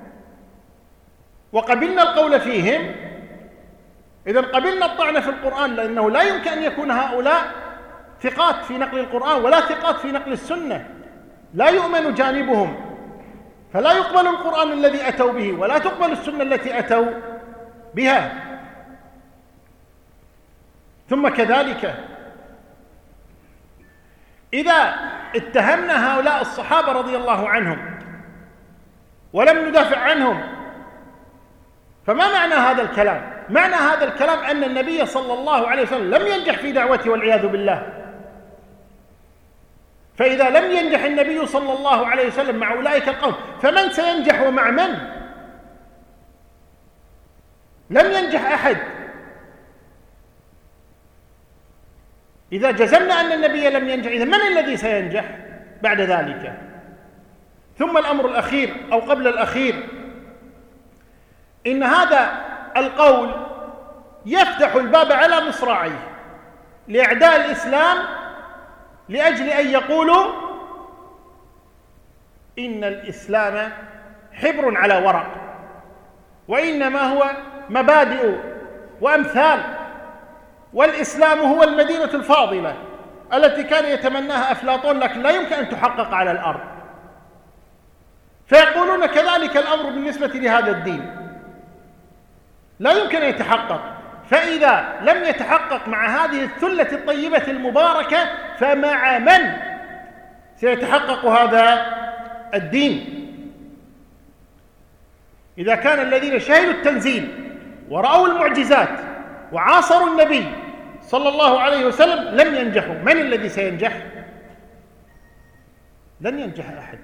C: وقبلنا القول فيهم، إذا قبلنا الطعن في القرآن، لأنه لا يمكن أن يكون هؤلاء ثقات في نقل القرآن ولا ثقات في نقل السنة، لا يؤمن جانبهم، فلا يقبل القرآن الذي أتوا به ولا تقبل السنة التي أتوا بها. ثم كذلك إذا اتهمنا هؤلاء الصحابة رضي الله عنهم ولم ندافع عنهم، فما معنى هذا الكلام؟ معنى هذا الكلام أن النبي صلى الله عليه وسلم لم ينجح في دعوته والعياذ بالله. فإذا لم ينجح النبي صلى الله عليه وسلم مع أولئك القوم، فمن سينجح ومع من؟ لم ينجح أحد. إذا جزمنا أن النبي لم ينجح، إذا من الذي سينجح بعد ذلك؟ ثم الأمر الأخير أو قبل الأخير، إن هذا القول يفتح الباب على مصراعيه لأعداء الإسلام لأجل أن يقولوا إن الإسلام حبر على ورق، وإنما هو مبادئ وأمثال، والإسلام هو المدينة الفاضلة التي كان يتمناها أفلاطون لكن لا يمكن أن تحقق على الأرض. فيقولون كذلك الأمر بالنسبة لهذا الدين، لا يمكن أن يتحقق. فإذا لم يتحقق مع هذه الثلة الطيبة المباركة، فمع من سيتحقق هذا الدين؟ إذا كان الذين شهدوا التنزيل ورأوا المعجزات وعاصروا النبي صلى الله عليه وسلم لم ينجحوا، من الذي سينجح؟ لن ينجح أحد.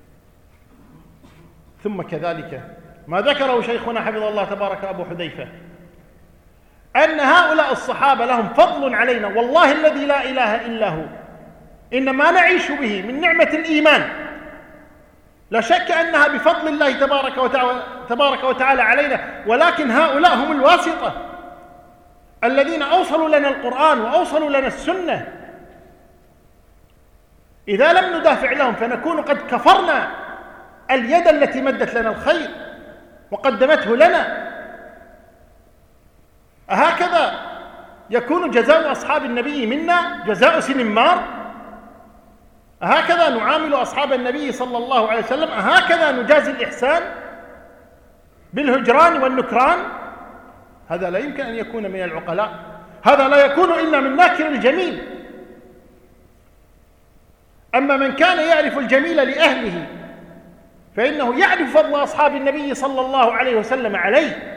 C: ثم كذلك ما ذكره شيخنا حفظه الله تبارك أبو حذيفة أن هؤلاء الصحابة لهم فضل علينا، والله الذي لا إله إلا هو، إن ما نعيش به من نعمة الإيمان لا شك أنها بفضل الله تبارك وتعالى, تبارك وتعالى علينا، ولكن هؤلاء هم الواسطة الذين أوصلوا لنا القرآن وأوصلوا لنا السنة. إذا لم ندافع لهم فنكون قد كفرنا اليد التي مدت لنا الخير وقدمته لنا. أهكذا يكون جزاء أصحاب النبي منا جزاء سنمار؟ أهكذا نعامل أصحاب النبي صلى الله عليه وسلم؟ أهكذا نجازي الإحسان بالهجران والنكران؟ هذا لا يمكن أن يكون من العقلاء، هذا لا يكون إلا من ناكر الجميل. أما من كان يعرف الجميل لأهله فإنه يعرف فضل أصحاب النبي صلى الله عليه وسلم عليه.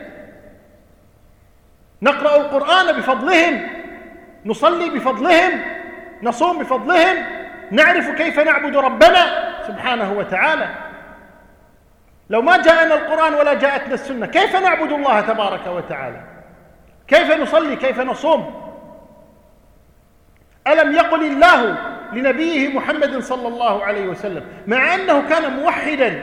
C: نقرأ القرآن بفضلهم، نصلي بفضلهم، نصوم بفضلهم، نعرف كيف نعبد ربنا سبحانه وتعالى. لو ما جاءنا القرآن ولا جاءتنا السنة كيف نعبد الله تبارك وتعالى؟ كيف نصلي؟ كيف نصوم؟ ألم يقل الله لنبيه محمد صلى الله عليه وسلم مع أنه كان موحدا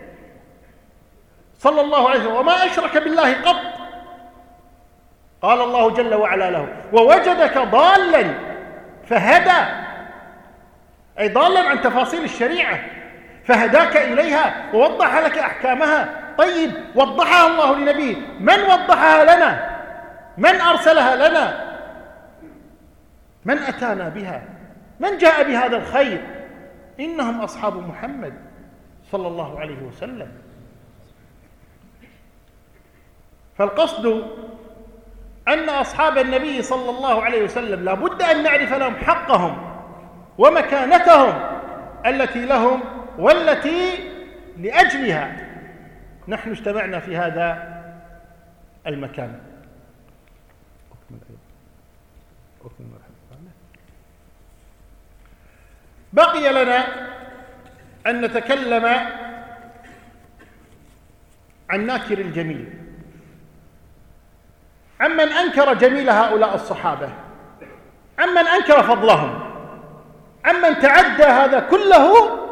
C: صلى الله عليه وسلم وما أشرك بالله قط، قال الله جل وعلا له ووجدك ضالا فهدى، أي ضالا عن تفاصيل الشريعة فهداك إليها ووضح لك أحكامها. طيب وضحها الله لنبيه، من وضحها لنا؟ من أرسلها لنا؟ من أتانا بها؟ من جاء بهذا الخير؟ إنهم أصحاب محمد صلى الله عليه وسلم. فالقصد أن أصحاب النبي صلى الله عليه وسلم لا بد أن نعرف لهم حقهم ومكانتهم التي لهم والتي لأجلها نحن اجتمعنا في هذا المكان. بقي لنا أن نتكلم عن ناكر الجميل، عمن أنكر جميل هؤلاء الصحابة، عمن أنكر فضلهم، عمن تعدى هذا كله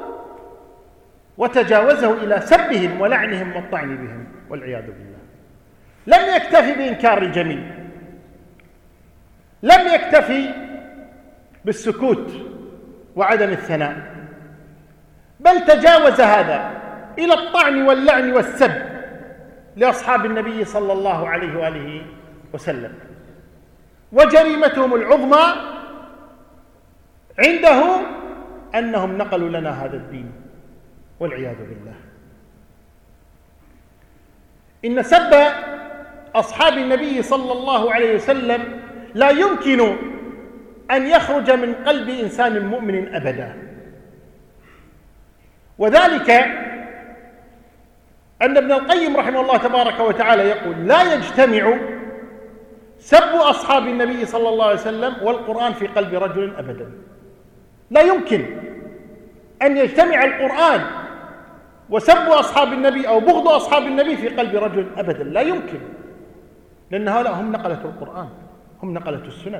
C: وتجاوزه إلى سبهم ولعنهم والطعن بهم والعياذ بالله. لم يكتفي بإنكار الجميل، لم يكتفي بالسكوت وعدم الثناء، بل تجاوز هذا إلى الطعن واللعن والسب لأصحاب النبي صلى الله عليه وآله وسلم. وجريمتهم العظمى عنده أنهم نقلوا لنا هذا الدين والعياذ بالله. إن سب أصحاب النبي صلى الله عليه وسلم لا يمكن أن يخرج من قلب إنسان مؤمن أبدا، وذلك أن ابن القيم رحمه الله تبارك وتعالى يقول: لا يجتمع سب أصحاب النبي صلى الله عليه وسلم والقرآن في قلب رجل أبدا. لا يمكن أن يجتمع القرآن وسب أصحاب النبي أو بغض أصحاب النبي في قلب رجل أبدا، لا يمكن، لأن هؤلاء هم نقلة القرآن، هم نقلة السنن.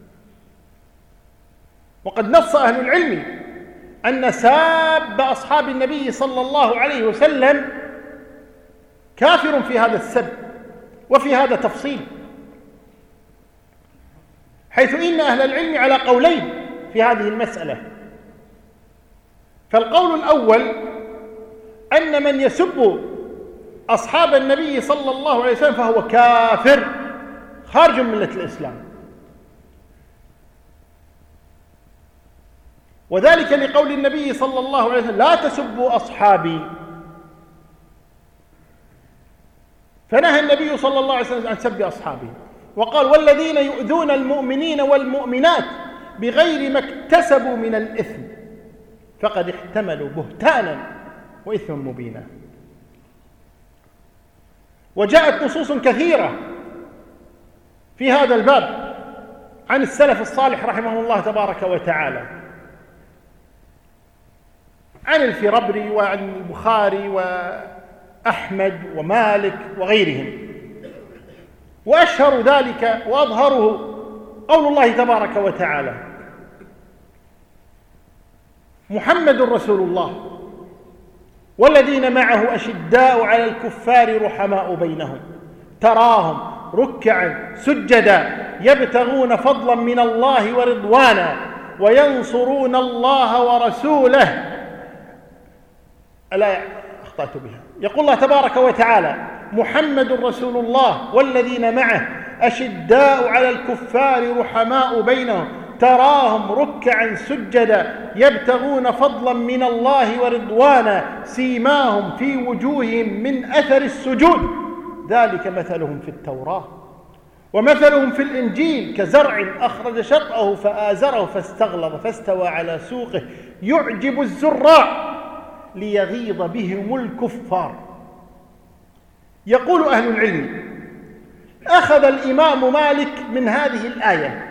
C: وقد نص أهل العلم أن ساب أصحاب النبي صلى الله عليه وسلم كافر في هذا السب وفي هذا تفصيل، حيث إن أهل العلم على قولين في هذه المسألة. فالقول الأول أن من يسب أصحاب النبي صلى الله عليه وسلم فهو كافر خارج من ملة الإسلام، وذلك لقول النبي صلى الله عليه وسلم: لا تسبوا أصحابي. فنهى النبي صلى الله عليه وسلم عن سب أصحابه، وقال: والذين يؤذون المؤمنين والمؤمنات بغير ما اكتسبوا من الإثم فقد احتملوا بهتانا وإثما مبينا. وجاءت نصوص كثيرة في هذا الباب عن السلف الصالح رحمه الله تبارك وتعالى، عن الفربري وعن البخاري وأحمد ومالك وغيرهم. وأشهر ذلك وأظهره قول الله تبارك وتعالى: محمد رسول الله والذين معه أشداء على الكفار رحماء بينهم تراهم ركعا سجدا يبتغون فضلا من الله ورضوانا وينصرون الله ورسوله. ألا أخطأت بها. يقول الله تبارك وتعالى: محمد رسول الله والذين معه أشداء على الكفار رحماء بينهم تراهم ركعا سجدا يبتغون فضلا من الله ورضوانا سيماهم في وجوههم من أثر السجود ذلك مثلهم في التوراة ومثلهم في الإنجيل كزرع أخرج شطأه فآزره فاستغلظ فاستوى على سوقه يعجب الزراع ليغيظ بهم الكفار. يقول أهل العلم: أخذ الإمام مالك من هذه الآية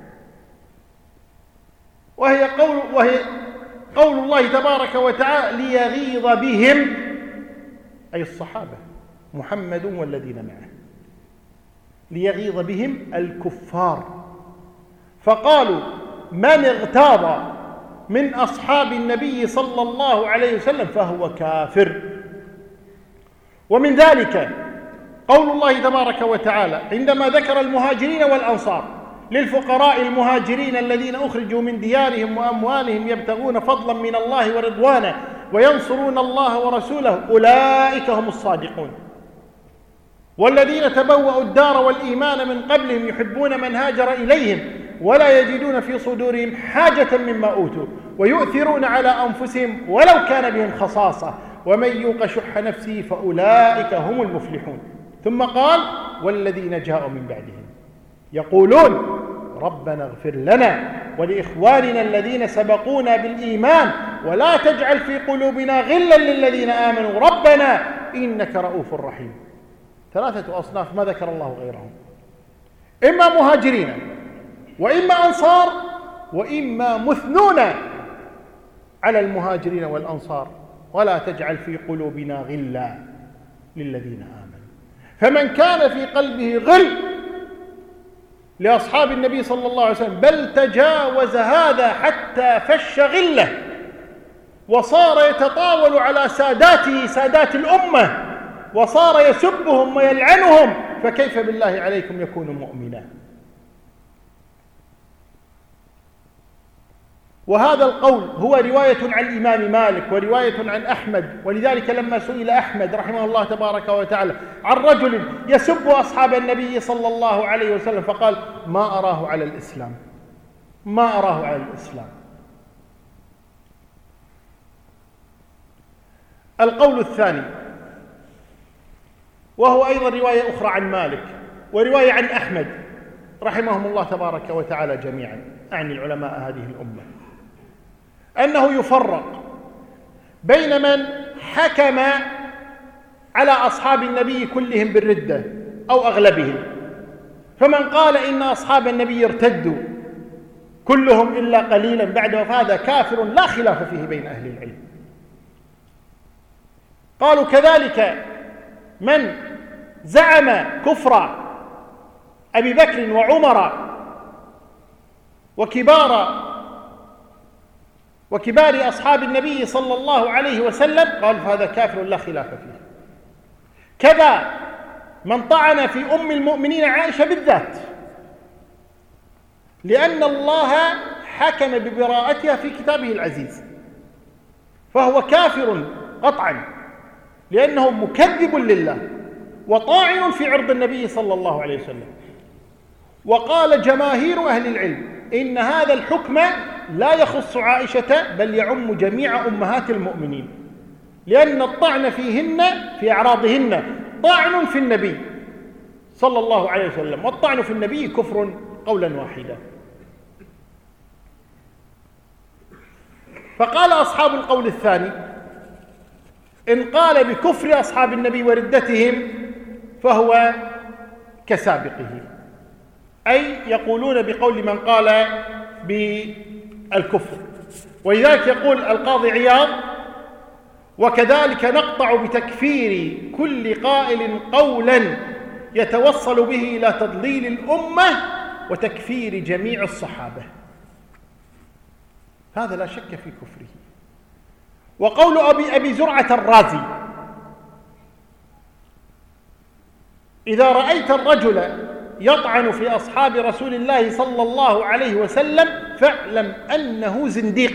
C: وهي قول, وهي قول الله تبارك وتعالى: ليغيظ بهم، أي الصحابة محمد والذين معه، ليغيظ بهم الكفار. فقالوا: من اغتاظ من أصحاب النبي صلى الله عليه وسلم فهو كافر. ومن ذلك قول الله تبارك وتعالى عندما ذكر المهاجرين والأنصار: للفقراء المهاجرين الذين أخرجوا من ديارهم وأموالهم يبتغون فضلا من الله ورضوانه وينصرون الله ورسوله أولئك هم الصادقون. والذين تبوأوا الدار والإيمان من قبلهم يحبون من هاجر إليهم ولا يجدون في صدورهم حاجة مما أوتوا ويؤثرون على أنفسهم ولو كان بهم خصاصة ومن يوق شح نفسه فأولئك هم المفلحون. ثم قال: والذين جاءوا من بعدهم يقولون ربنا اغفر لنا ولإخواننا الذين سبقونا بالإيمان ولا تجعل في قلوبنا غلا للذين آمنوا ربنا إنك رؤوف رحيم. ثلاثة أصناف ما ذكر الله غيرهم. إما مهاجرين وإما أنصار وإما مثنون على المهاجرين والأنصار، ولا تجعل في قلوبنا غلا للذين آمنوا. فمن كان في قلبه غل لأصحاب النبي صلى الله عليه وسلم بل تجاوز هذا حتى فش غله وصار يتطاول على ساداته سادات الأمة وصار يسبهم ويلعنهم، فكيف بالله عليكم يكون مؤمنا؟ وهذا القول هو رواية عن الإمام مالك ورواية عن أحمد، ولذلك لما سئل أحمد رحمه الله تبارك وتعالى عن رجل يسب أصحاب النبي صلى الله عليه وسلم فقال: ما أراه على الإسلام، ما أراه على الإسلام. القول الثاني وهو أيضا رواية أخرى عن مالك ورواية عن أحمد رحمهم الله تبارك وتعالى جميعا، أعني العلماء هذه الأمة، أنه يفرق بين من حكم على أصحاب النبي كلهم بالردة أو أغلبهم، فمن قال إن أصحاب النبي ارتدوا كلهم إلا قليلا بعد وفاة كافر لا خلاف فيه بين أهل العلم. قالوا كذلك من زعم كفر أبي بكر وعمر وكبار وكبار أصحاب النبي صلى الله عليه وسلم قالوا فهذا كافر لا خلاف فيه. كذا من طعن في أم المؤمنين عائشة بالذات، لأن الله حكم ببراءتها في كتابه العزيز، فهو كافر قطعا لأنه مكذب لله وطاعن في عرض النبي صلى الله عليه وسلم. وقال جماهير أهل العلم إن هذا الحكم لا يخص عائشة بل يعم جميع أمهات المؤمنين، لأن الطعن فيهن في أعراضهن طعن في النبي صلى الله عليه وسلم، والطعن في النبي كفر قولا واحدا. فقال أصحاب القول الثاني: إن قال بكفر أصحاب النبي وردتهم فهو كسابقه، أي يقولون بقول من قال بالكفر. ولذلك يقول القاضي عياض: وكذلك نقطع بتكفير كل قائل قولا يتوصل به إلى تضليل الأمة وتكفير جميع الصحابة. هذا لا شك في كفره. وقول أبي, أبي زرعة الرازي: إذا رأيت الرجل يطعن في أصحاب رسول الله صلى الله عليه وسلم فاعلم أنه زنديق،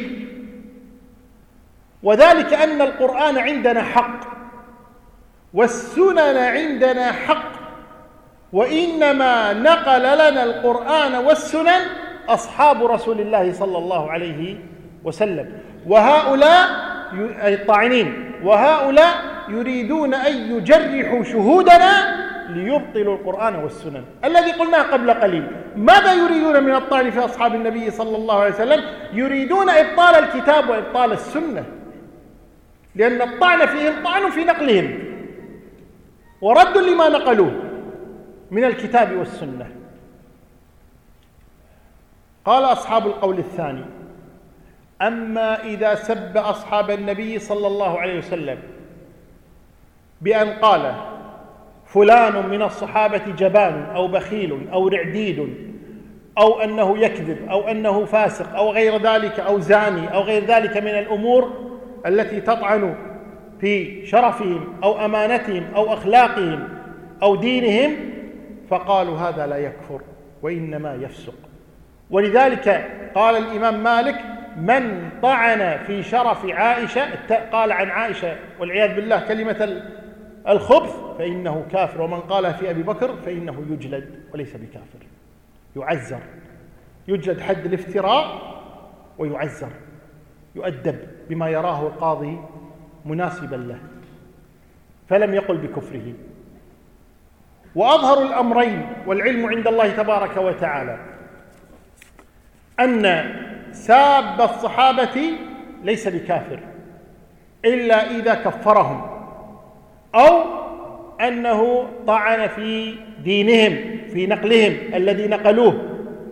C: وذلك أن القرآن عندنا حق والسنن عندنا حق، وإنما نقل لنا القرآن والسنن أصحاب رسول الله صلى الله عليه وسلم، وهؤلاء أي الطاعنين وهؤلاء يريدون أن يجرحوا شهودنا ليبطلوا القرآن والسنن الذي قلناه قبل قليل. ماذا يريدون من الطعن في أصحاب النبي صلى الله عليه وسلم؟ يريدون إبطال الكتاب وإبطال السنة، لأن الطعن فيهم طعن في نقلهم ورد لما نقلوه من الكتاب والسنة. قال أصحاب القول الثاني: أما إذا سب أصحاب النبي صلى الله عليه وسلم بأن قال فلان من الصحابة جبان أو بخيل أو رعديد أو أنه يكذب أو أنه فاسق أو غير ذلك أو زاني أو غير ذلك من الأمور التي تطعن في شرفهم أو أمانتهم أو أخلاقهم أو دينهم، فقالوا هذا لا يكفر وإنما يفسق. ولذلك قال الإمام مالك: من طعن في شرف عائشة، قال عن عائشة والعياذ بالله كلمة الخبث، فإنه كافر، ومن قال في أبي بكر فإنه يجلد وليس بكافر، يعزر، يجلد حد الافتراء ويعزر، يؤدب بما يراه القاضي مناسبا له، فلم يقل بكفره. وأظهر الأمرين والعلم عند الله تبارك وتعالى أن ساب الصحابة ليس بكافر إلا إذا كفرهم أو أنه طعن في دينهم في نقلهم الذي نقلوه.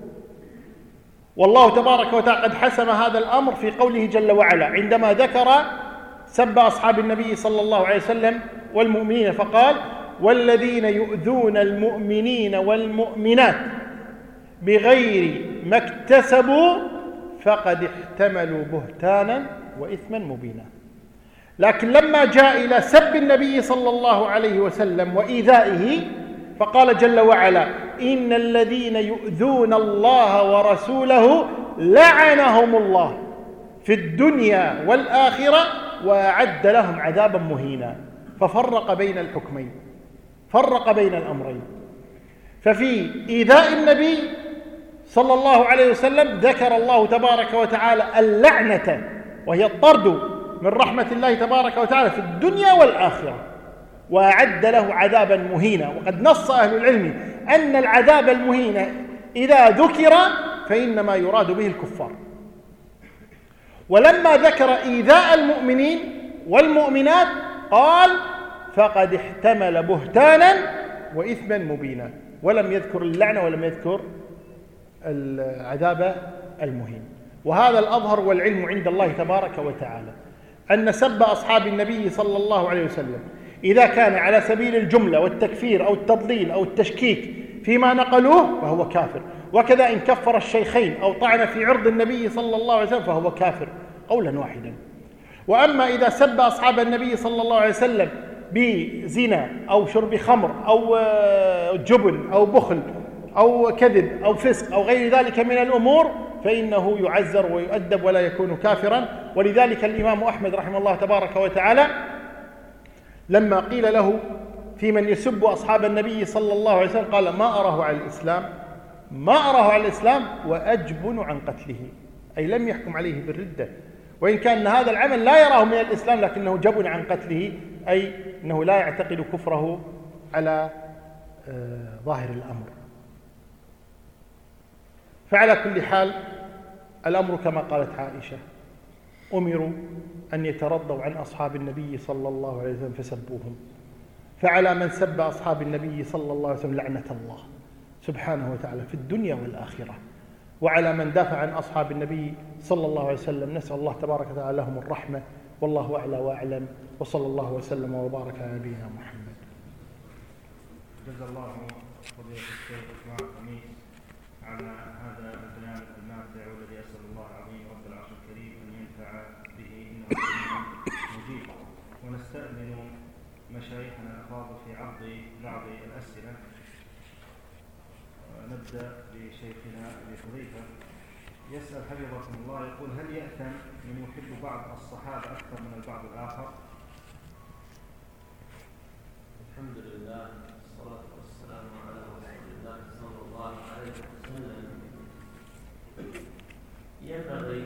C: والله تبارك وتعالى قد حسم هذا الأمر في قوله جل وعلا عندما ذكر سب أصحاب النبي صلى الله عليه وسلم والمؤمنين، فقال: والذين يؤذون المؤمنين والمؤمنات بغير ما اكتسبوا فقد احتملوا بهتانا وإثما مبينا. لكن لما جاء إلى سب النبي صلى الله عليه وسلم وإيذائه فقال جل وعلا: إن الذين يؤذون الله ورسوله لعنهم الله في الدنيا والآخرة وأعد لهم عذابا مهينا. ففرق بين الحكمين، فرق بين الأمرين. ففي إيذاء النبي صلى الله عليه وسلم ذكر الله تبارك وتعالى اللعنة، وهي الطرد من رحمة الله تبارك وتعالى في الدنيا والآخرة، وأعد له عذابا مهينا. وقد نص أهل العلم أن العذاب المهين إذا ذكر فإنما يراد به الكفار. ولما ذكر إيذاء المؤمنين والمؤمنات قال: فقد احتمل بهتانا وإثما مبينا، ولم يذكر اللعنة ولم يذكر العذاب المهين. وهذا الأظهر والعلم عند الله تبارك وتعالى أن سب أصحاب النبي صلى الله عليه وسلم إذا كان على سبيل الجملة والتكفير أو التضليل أو التشكيك فيما نقلوه فهو كافر. وكذا إن كفر الشيخين أو طعن في عرض النبي صلى الله عليه وسلم فهو كافر قولا واحدا. وأما إذا سب أصحاب النبي صلى الله عليه وسلم بزنا أو شرب خمر أو جبن أو بخل أو كذب أو فسق أو غير ذلك من الأمور فإنه يعزر ويؤدب ولا يكون كافرا. ولذلك الإمام أحمد رحمه الله تبارك وتعالى لما قيل له في من يسب أصحاب النبي صلى الله عليه وسلم قال: ما أراه على الإسلام ما أراه على الإسلام وأجبن عن قتله، أي لم يحكم عليه بالردة، وإن كان هذا العمل لا يراه من الإسلام لكنه جبن عن قتله، أي أنه لا يعتقد كفره على ظاهر الأمر. فعلى كل حال الأمر كما قالت عائشة: أمروا أن يترضوا عن أصحاب النبي صلى الله عليه وسلم فسبوهم. فعلى من سب أصحاب النبي صلى الله عليه وسلم لعنة الله سبحانه وتعالى في الدنيا والآخرة. وعلى من دافع عن أصحاب النبي صلى الله عليه وسلم نسأل الله تبارك وتعالى لهم الرحمة، والله أعلى وأعلم، وصلى الله وسلم وبارك على نبينا محمد.
A: جزا الله فضيلة الشيخ إسماعيل الخميس على هذا البيان النافع، والذي أسأل الله العظيم رب العرش الكريم أن ينفع به إنه مجيب. ونستأذن مشايخنا الأفاضل في عرض بعض الأسئلة. نبدأ بشيخنا أبي حذيفة يسأل حفظكم الله، يقول: هل يأثم من يحب بعض الصحابة أكثر من البعض الآخر؟
B: الحمد لله والصلاة والسلام على رسول الله صلى الله عليه وسلم. ينبغي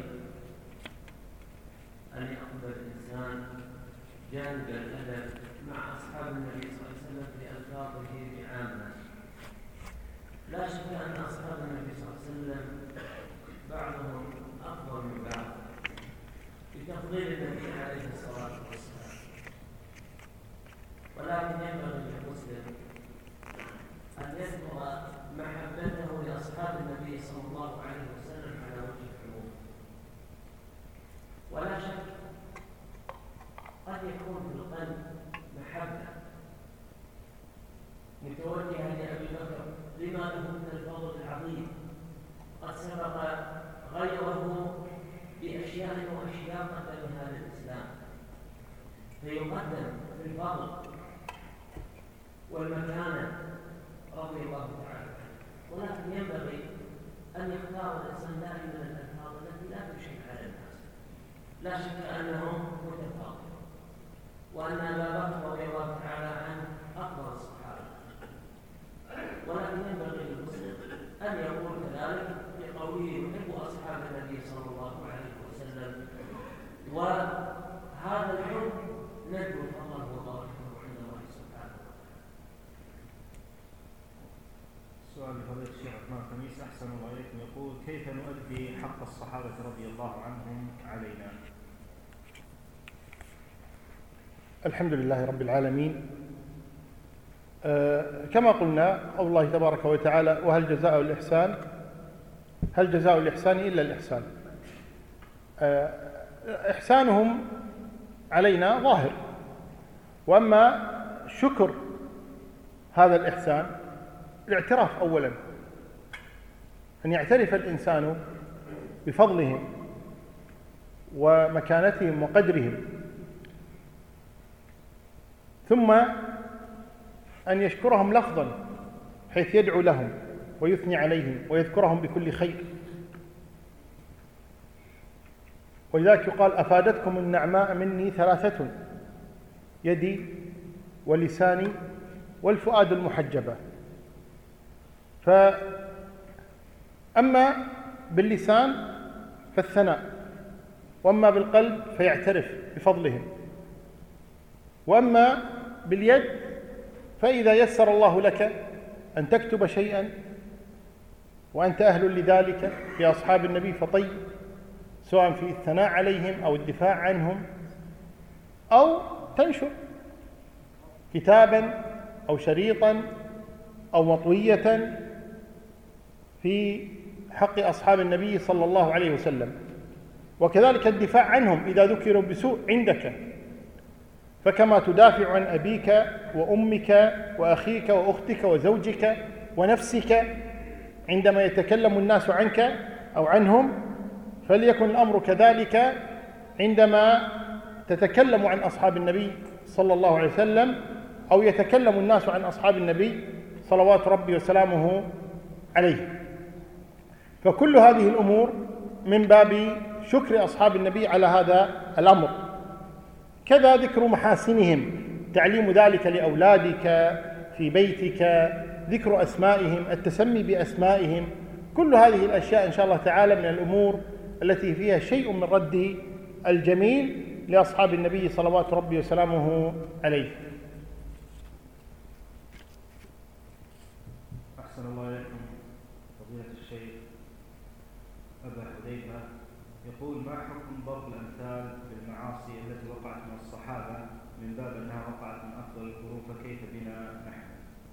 B: أن يأخذ الإنسان جانب الأدب مع أصحاب النبي صلى الله عليه وسلم بألفاظه بعامة. لا شك أن أصحاب النبي صلى الله عليه وسلم بعضهم أفضل من بعض بتفضيل النبي عليه الصلاة والسلام، ولكن ينبغي للمسلم أن يذكر محبته لأصحاب النبي صلى الله عليه وسلم على وجه العموم. ولا شك قد يكون في القلب محبة متوجهة لأبي بكر لما له من الفضل العظيم، قد سبق غيره بأشياء وأشياء قدمها للإسلام، فيقدم في الفضل والمكانة رضي الله تعالى. ولكن ينبغي أن يختار الإنسان دائما الألفاظ التي لا تشيع على الناس. لا شك أنهم متفاضل، وأن أبا بكر رضي الله تعالى عنه أفضل الصحابة، ولكن ينبغي للمسلم أن يقول كذلك بقوله يحب أصحاب النبي صلى الله عليه وسلم، وهذا الحب نجم فضله وبركته عند الله سبحانه.
A: سؤال لفضيلة الشيخ عثمان الخميس أحسن الله إليكم، يقول: كيف نؤدي حق الصحابة رضي الله عنهم علينا؟
C: الحمد لله رب العالمين، كما قلنا قول الله تبارك وتعالى وهل جزاء الإحسان هل جزاء الإحسان إلا الإحسان. إحسانهم علينا ظاهر، وأما شكر هذا الإحسان الاعتراف أولا، أن يعترف الإنسان بفضلهم ومكانتهم وقدرهم، ثم أن يشكرهم لفظا حيث يدعو لهم ويثني عليهم ويذكرهم بكل خير. ولذلك يقال أفادتكم النعماء مني ثلاثة: يدي ولساني والفؤاد المحجبة. فأما باللسان فالثناء، وأما بالقلب فيعترف بفضلهم، وأما باليد فإذا يسر الله لك أن تكتب شيئا وأنت أهل لذلك في أصحاب النبي فطيب، سواء في الثناء عليهم أو الدفاع عنهم، أو تنشر كتابا أو شريطا أو مطوية في حق أصحاب النبي صلى الله عليه وسلم. وكذلك الدفاع عنهم إذا ذكروا بسوء عندك، فكما تدافع عن أبيك وأمك وأخيك وأختك وزوجك ونفسك عندما يتكلم الناس عنك أو عنهم، فليكن الأمر كذلك عندما تتكلم عن أصحاب النبي صلى الله عليه وسلم أو يتكلم الناس عن أصحاب النبي صلوات ربي وسلامه عليه. فكل هذه الأمور من باب شكر أصحاب النبي على هذا الأمر. كذا ذكر محاسنهم، تعليم ذلك لأولادك في بيتك، ذكر أسمائهم، التسمي بأسمائهم، كل هذه الأشياء إن شاء الله تعالى من الأمور التي فيها شيء من رد الجميل لأصحاب النبي صلوات ربي وسلامه عليه.
A: أحسن الله إليكم فضيلة الشيخ أبا حذيفة. يقول: ما حكم ضرب الأمثال بالمعاصي التي وقعت من الصحابة من باب أنها وقعت من أفضل القرون، فكيف بنا نحن؟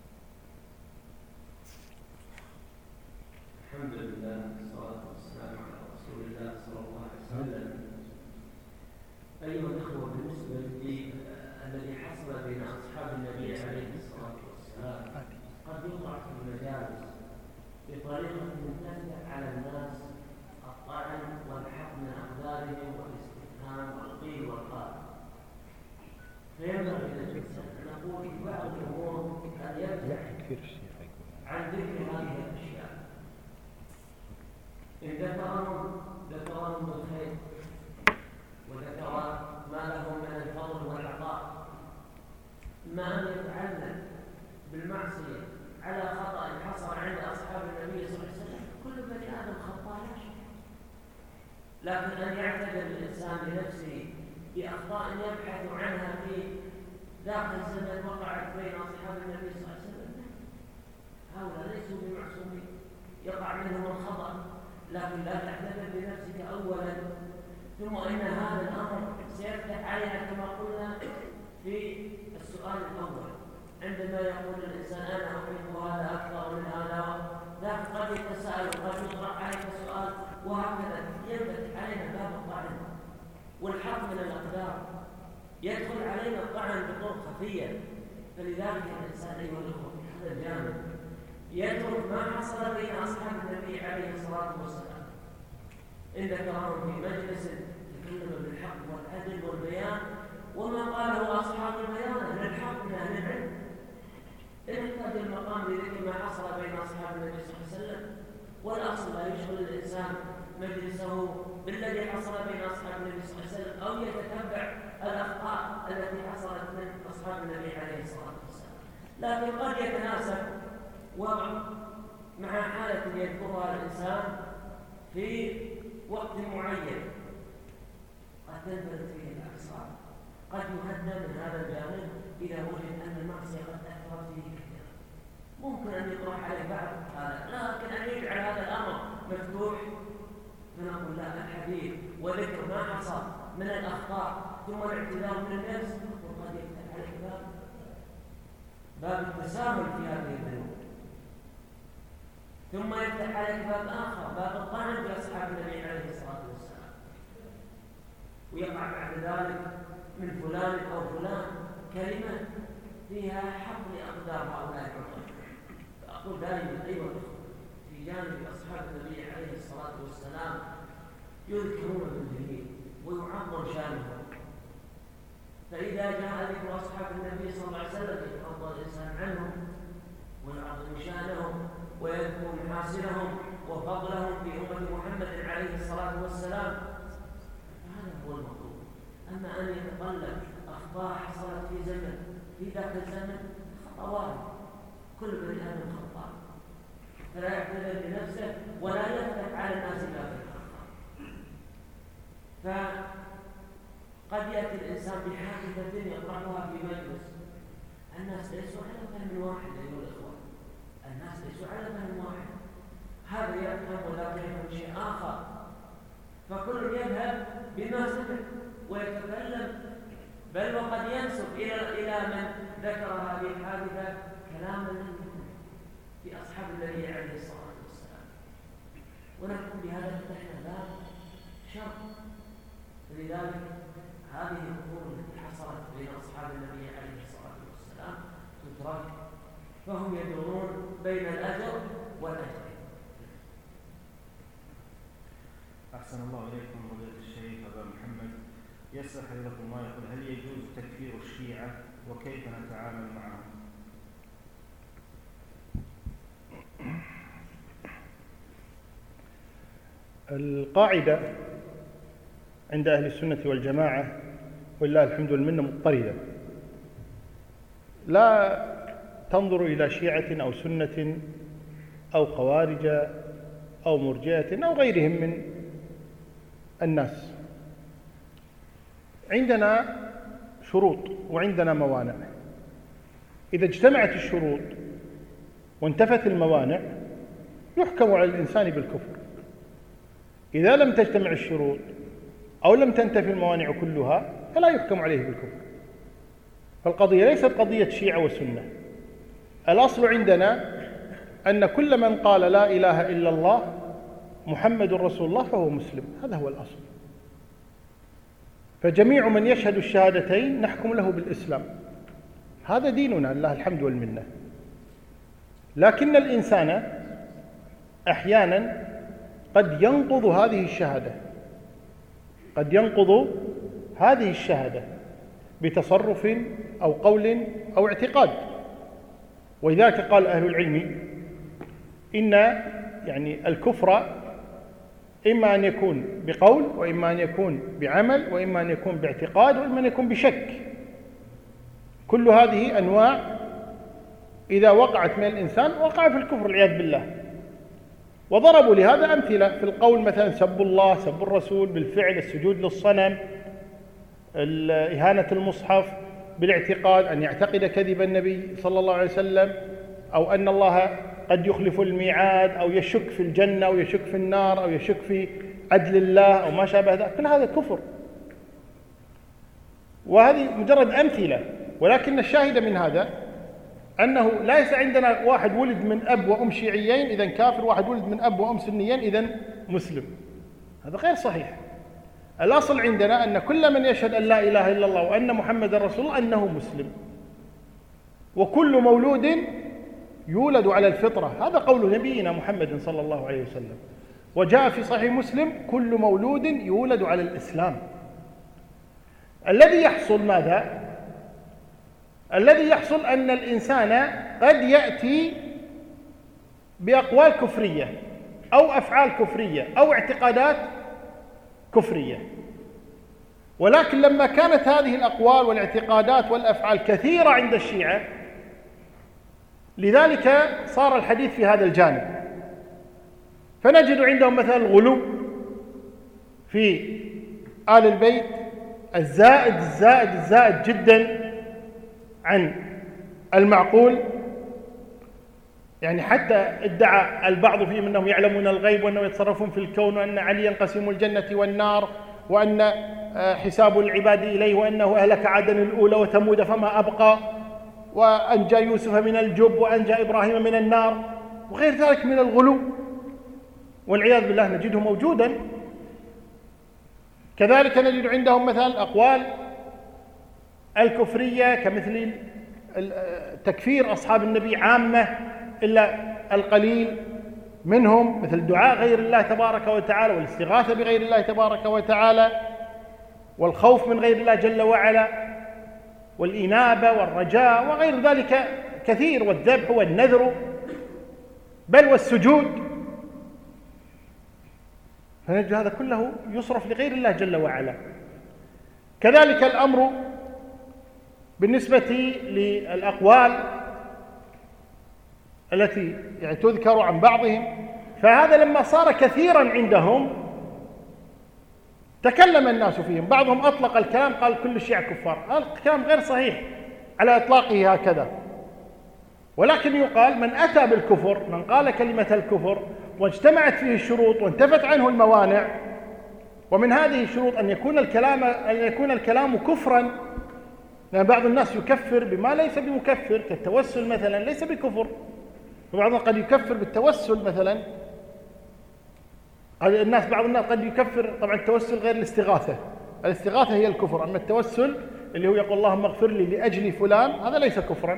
B: الحمد لله والصلاة والسلام على رسول الله صلى الله عليه وسلم. أيها الأخوة، بالنسبة للذي حصل بين أصحاب النبي عليه الصلاة والسلام قد يقع في المجالس بطريقة تفتح على الناس الطعن والحق من أقدارهم والاستفهام والقيل والقال، فينبغي للإنسان أن نقول في بعض الأمور أن يبتعد عن ذكر هذه الأشياء. إن ذكرهم ذكرهم بالخير وذكر ما لهم من الفضل والعطاء، ما أن يتعلم بالمعصية على خطأ حصل عند أصحاب النبي صلى الله عليه وسلم. كل بني آدم خطاء لا شك، لكن أن يعتذر الإنسان لنفسه بأخطاء يبحث عنها في ذاك الزمن وقعت بين أصحاب النبي صلى الله عليه وسلم، هؤلاء ليسوا بمعصومين، يقع منهم الخطأ، لكن لا تعتذر لنفسك أولا، ثم إن هذا الأمر سيفتح علينا كما قلنا في السؤال الأول، عندما يقول الإنسان أنا أحب هذا أكثر من هذا، ذاك قد يتساءل وقد يطرح عليك سؤال، وهكذا ينفتح علينا باب الطعن والحق من الأقدار، يدخل علينا الطعن بطرق خفية. فلذلك الإنسان أيها الأخوة في هذا الجانب يترك ما حصل بين أصحاب النبي عليه الصلاة والسلام، إن ذكرهم في مجلس تكلم بالحق والعدل والبيان وما قاله أصحاب البيان للحق من أهل العلم. إن احتاج المقام لذكر ما حصل بين أصحاب النبي صلى الله عليه وسلم، والأصل لا يشغل الإنسان مجلسه بالذي حصل بين أصحاب النبي صلى الله عليه وسلم أو يتتبع الأخطاء التي حصلت من أصحاب النبي عليه الصلاة والسلام، لكن قد يتناسب وضع مع حالة يذكرها الإنسان في وقت معين قد تنفذ فيه الأعصاب، قد يهدى من هذا الجانب إذا وجد أن المعصية قد أثرت فيه كثيرا، ممكن أن يطرح عليه بعض هذا، لكن أن يجعل هذا الأمر مفتوح فنقول لا، الحديث وذكر ما حصل من الأخطاء ثم الاعتذار من النفس وقد يفتح عليه باب باب التساهل في هذه الذنوب، ثم يفتح عليك باب آخر، باب الطعن في أصحاب النبي عليه الصلاة والسلام، ويقع بعد ذلك من فلان أو فلان كلمة فيها حق لأقدار هؤلاء العظام. فأقول دائما أيها الأخوة، في جانب أصحاب النبي عليه الصلاة والسلام يذكرون بالجميل ويعظم شانهم، فإذا جاء ذكر أصحاب النبي صلى الله عليه وسلم يتفضل الإنسان عنهم ويعظم شانهم ويذكر محاسنهم وفضلهم في أمة محمد عليه الصلاة والسلام، هذا هو المطلوب. أما أن يتطلب أخطاء حصلت في زمن في ذاك الزمن، خطأ وارد، كل بني آدم خطاء، فلا يعتذر بنفسه ولا يفتح على الناس إلا في الخطأ. فقد يأتي الإنسان بحادثة يطرحها في مجلس، الناس ليسوا على فهم واحد أيها الإخوة، الناس ليسوا على فهم واحد، هذا يفهم وذاك يفهم شيء آخر، فكل يذهب بما سمع ويتكلم، بل وقد ينسب إلى إلى من ذكر هذه الحادثة كلاما لم يكن في أصحاب النبي عليه الصلاة والسلام، ونحن بهذا فتحنا باب شر. لذلك هذه الأمور التي حصلت بين أصحاب النبي عليه الصلاة والسلام تترك، فهم يدورون بين الأجر والأجر.
A: أحسن الله إليكم فضيلة الشيخ أبا محمد. يسأل حضرتكم الله يقول: هل يجوز تكفير الشيعة وكيف نتعامل معهم؟
C: القاعدة عند أهل السنة والجماعة ولله الحمد والمنة مضطردة، لا تنظر إلى شيعة أو سنة أو خوارج أو مرجئة أو غيرهم من الناس. عندنا شروط وعندنا موانع، إذا اجتمعت الشروط وانتفت الموانع يحكم على الإنسان بالكفر. إذا لم تجتمع الشروط أو لم تنتفي الموانع كلها فلا يحكم عليه بالكفر. فالقضية ليست قضية شيعة وسنة، الأصل عندنا أن كل من قال لا إله إلا الله محمد رسول الله فهو مسلم، هذا هو الأصل. فجميع من يشهد الشهادتين نحكم له بالإسلام، هذا ديننا لله الحمد والمنة. لكن الإنسان أحيانا قد ينقض هذه الشهادة، قد ينقض هذه الشهادة بتصرف أو قول أو اعتقاد. ولذلك قال أهل العلم إن يعني الكفر إما أن يكون بقول وإما أن يكون بعمل وإما أن يكون باعتقاد وإما أن يكون بشك. كل هذه أنواع إذا وقعت من الإنسان وقع في الكفر والعياذ بالله. وضربوا لهذا أمثلة في القول، مثلا سب الله، سب الرسول، بالفعل السجود للصنم، إهانة المصحف، بالاعتقاد أن يعتقد كذب النبي صلى الله عليه وسلم، أو أن الله قد يخلف الميعاد، أو يشك في الجنة أو يشك في النار أو يشك في عدل الله أو ما شابه ذلك، كل هذا كفر. وهذه مجرد أمثلة، ولكن الشاهد من هذا أنه ليس عندنا واحد ولد من أب وأم شيعيين إذن كافر، واحد ولد من أب وأم سنيين إذن مسلم، هذا غير صحيح. الأصل عندنا أن كل من يشهد أن لا إله إلا الله وأن محمد رسول الله أنه مسلم. وكل مولود يولد على الفطرة، هذا قول نبينا محمد صلى الله عليه وسلم. وجاء في صحيح مسلم: كل مولود يولد على الإسلام. الذي يحصل ماذا؟ الذي يحصل أن الإنسان قد يأتي بأقوال كفرية أو أفعال كفرية أو اعتقادات كفرية، ولكن لما كانت هذه الأقوال والاعتقادات والأفعال كثيرة عند الشيعة، لذلك صار الحديث في هذا الجانب. فنجد عندهم مثلا الغلو في آل البيت الزائد الزائد الزائد جدا عن المعقول، يعني حتى ادعى البعض فيهم أنهم يعلمون الغيب وأنهم يتصرفون في الكون وأن علي ينقسم الجنة والنار وأن حساب العباد إليه وأنه أهلك عدن الأولى وثمود فما أبقى. وأنجى يوسف من الجب وأنجى إبراهيم من النار وغير ذلك من الغلو والعياذ بالله نجده موجودا. كذلك نجد عندهم مثلا أقوال الكفرية كمثل تكفير أصحاب النبي عامة إلا القليل منهم، مثل دعاء غير الله تبارك وتعالى والاستغاثة بغير الله تبارك وتعالى والخوف من غير الله جل وعلا والإنابة والرجاء وغير ذلك كثير، والذبح والنذر بل والسجود. فنجد هذا كله يصرف لغير الله جل وعلا. كذلك الأمر بالنسبة للأقوال التي يعني تذكر عن بعضهم، فهذا لما صار كثيرا عندهم تكلم الناس فيهم. بعضهم أطلق الكلام قال كل الشيعة كفار، هذا الكلام غير صحيح على إطلاقه هكذا، ولكن يقال من أتى بالكفر، من قال كلمة الكفر واجتمعت فيه الشروط وانتفت عنه الموانع، ومن هذه الشروط أن يكون الكلام أن يكون الكلام كفرا، لأن بعض الناس يكفر بما ليس بمكفر كالتوسل مثلا ليس بكفر، وبعضهم قد يكفر بالتوسل مثلا. الناس بعض الناس قد يكفر، طبعا التوسل غير الاستغاثة، الاستغاثة هي الكفر، أما التوسل اللي هو يقول اللهم اغفر لي لأجل فلان هذا ليس كفرا،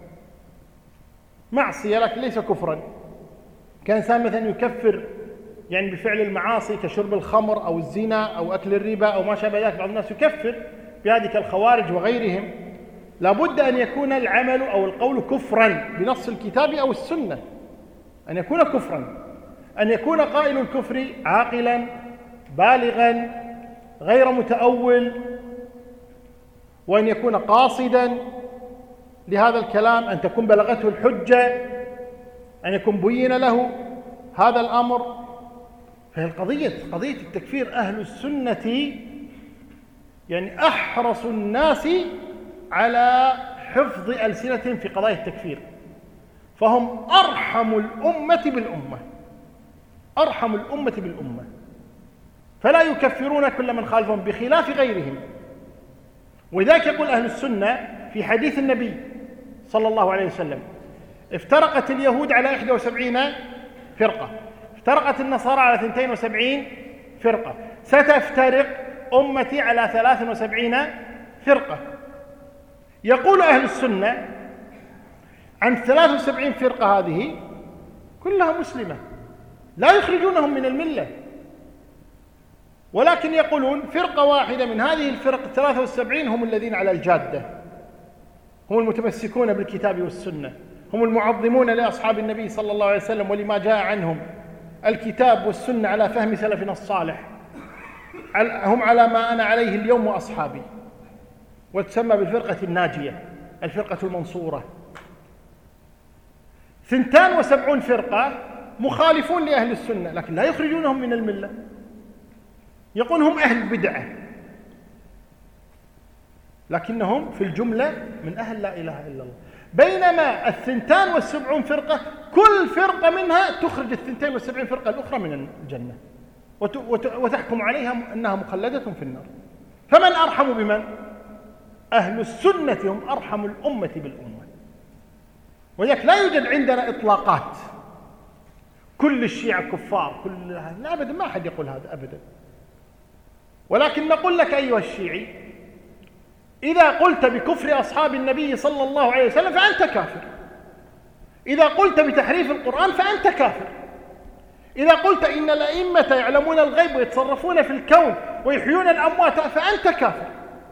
C: معصية لكن ليس كفرا. كإنسان مثلا يكفر يعني بفعل المعاصي كشرب الخمر أو الزنا أو أكل الربا أو ما شابه ذلك، بعض الناس يكفر بهذه كالخوارج وغيرهم. لابد أن يكون العمل أو القول كفرا بنص الكتاب أو السنة، أن يكون كفرا، أن يكون قائل الكفر عاقلا بالغا غير متأول، وأن يكون قاصدا لهذا الكلام، أن تكون بلغته الحجة، أن يكون بين له هذا الأمر. فهي القضية قضية التكفير أهل السنة يعني أحرص الناس على حفظ ألسنتهم في قضايا التكفير، فهم أرحم الأمة بالأمة، أرحم الأمة بالأمة، فلا يكفرون كل من خالفهم بخلاف غيرهم. ولذلك يقول أهل السنة في حديث النبي صلى الله عليه وسلم: افترقت اليهود على إحدى وسبعين فرقة، افترقت النصارى على اثنتين وسبعين فرقة، ستفترق أمتي على ثلاث وسبعين فرقة. يقول أهل السنة عن ثلاث وسبعين فرقة هذه كلها مسلمة لا يخرجونهم من الملة، ولكن يقولون فرقة واحدة من هذه الفرق الثلاث وسبعين هم الذين على الجادة، هم المتمسكون بالكتاب والسنة، هم المعظمون لأصحاب النبي صلى الله عليه وسلم ولما جاء عنهم الكتاب والسنة على فهم سلفنا الصالح، هم على ما أنا عليه اليوم وأصحابي، وتسمى بالفرقة الناجية، الفرقة المنصورة. ثنتان وسبعون فرقة مخالفون لأهل السنة لكن لا يخرجونهم من الملة، يقول هم أهل البدعة، لكنهم في الجملة من أهل لا إله إلا الله. بينما الثنتان والسبعون فرقة كل فرقة منها تخرج الثنتين والسبعين فرقة الأخرى من الجنة وتحكم عليها أنها مخلدة في النار. فمن أرحم بمن؟ أهل السنة هم أرحم الأمة بالأمة. ولذلك لا يوجد عندنا إطلاقات كل الشيعة كفار، كل لا أبدا، ما أحد يقول هذا أبدا. ولكن نقول لك أيها الشيعي، إذا قلت بكفر أصحاب النبي صلى الله عليه وسلم فأنت كافر، إذا قلت بتحريف القرآن فأنت كافر، إذا قلت إن الأئمة يعلمون الغيب ويتصرفون في الكون ويحيون الأموات فأنت كافر،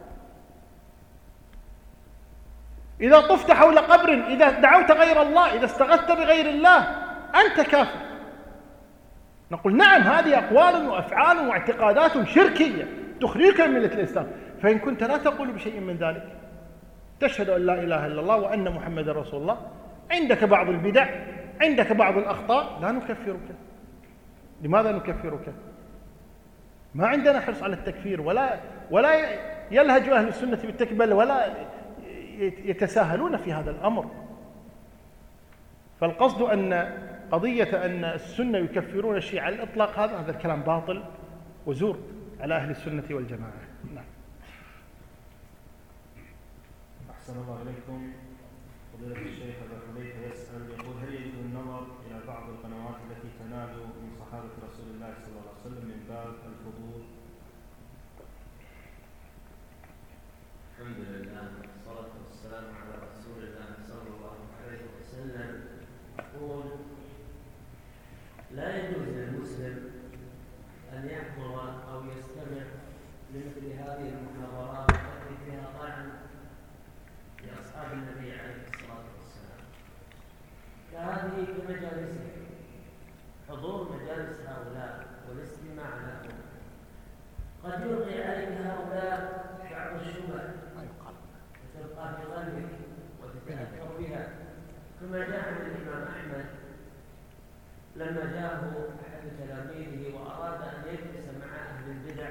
C: إذا طفت حول قبر، إذا دعوت غير الله، إذا استغثت بغير الله أنت كافر. نقول نعم، هذه أقوال وأفعال واعتقادات شركية تخرجك من ملة الإسلام، فإن كنت لا تقول بشيء من ذلك، تشهد أن لا إله إلا الله وأن محمد رسول الله، عندك بعض البدع، عندك بعض الأخطاء، لا نكفرك. لماذا نكفرك؟ ما عندنا حرص على التكفير، ولا ولا يلهج أهل السنة بالتكبير، ولا يتساهلون في هذا الأمر. فالقصد أن قضية أن السنة يكفرون الشيعة على الإطلاق، هذا هذا الكلام باطل وزور على أهل السنة والجماعة.
A: أحسن الله إليكم. فضيلة الشيخ أبا حذيفة يسأل يقول: هل يجوز النظر إلى بعض القنوات التي تنال من صحابة رسول الله صلى الله عليه وسلم من باب الفضول؟
B: الحمد لله والصلاة والسلام على رسول الله صلى الله عليه وسلم. يقول: لا يجوز للمسلم أن يحضر أو يستمع لمثل هذه المحاضرات التي فيها طعن لأصحاب النبي عليه الصلاة والسلام، كهذه كمجالسهم، حضور مجالس هؤلاء والاستماع لهم قد يلقي عليك هؤلاء بعض الشبه وتبقى في قلبك وتتأثر بها، كما جاء عن الإمام أحمد لما جاءه أحد تلاميذه وأراد أن يجلس مع أهل البدع،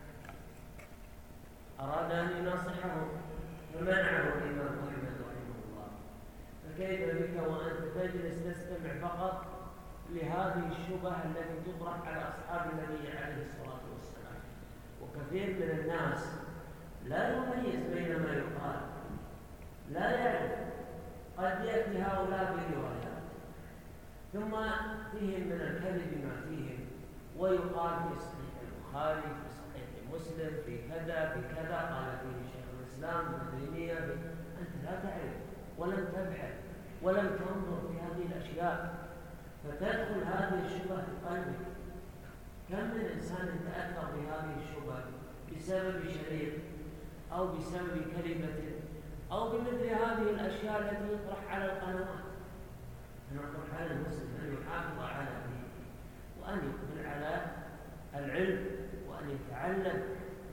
B: أراد أن يناصحهم فمنعه الإمام أحمد رحمه الله. فكيف بك وأنت تجلس تستمع فقط لهذه الشبه التي تطرح على أصحاب النبي عليه الصلاة والسلام؟ وكثير من الناس لا يميز بين ما يقال، لا يعرف، قد يأتي هؤلاء بروايات ثم فيهم من الكذب ما فيهم، ويقال في صحيح البخاري، في صحيح مسلم، في كذا، في كذا قال فيه شيخ الإسلام ابن تيمية. أنت لا تعرف ولم تبحث ولم تنظر في هذه الأشياء، فتدخل هذه الشبه في قلبك. كم من إنسان تأثر بهذه الشبه بسبب شريط أو بسبب كلمة أو بمثل هذه الأشياء التي يطرح على القنوات. فنقول على المسلم أن يحافظ على دينه وأن يقبل على العلم وأن يتعلم،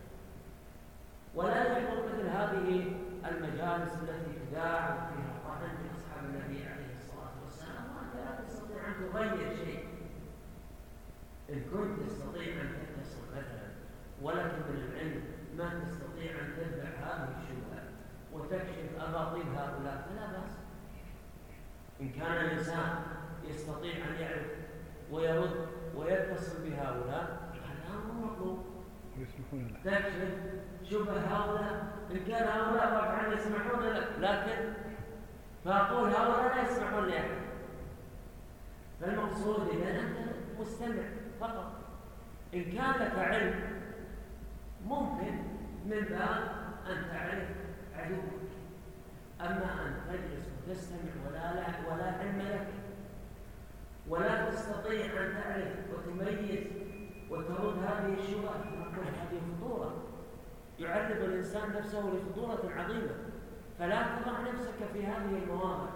B: ولا يحضر مثل هذه المجالس التي تذاع فيها طعن في أصحاب النبي عليه الصلاة والسلام، وأنت لا تستطيع أن تغير شيء. إن كنت تستطيع أن تتصل مثلا ولكن من العلم ما تستطيع أن تدفع هذه الشبهة وتكشف أباطيل هؤلاء فلا بأس. إن كان الإنسان يستطيع أن يعرف ويرد ويتصل بهؤلاء هذا أمر مطلوب. تكشف شبه هؤلاء، إن كان هؤلاء طبعا يسمحون لك، لكن فأقول هؤلاء لا يسمحون لأحد. فالمقصود إذا أنت مستمع فقط. إن كان لك علم ممكن من باب أن تعرف عدوك، أما أن تجلس وتستمع ولا لا ولا علم لك ولا تستطيع أن تعرف وتميز وترد هذه الشبهة، نقول هذه خطورة، يعرض الإنسان نفسه لخطورة عظيمة. فلا تضع نفسك في هذه المواضع.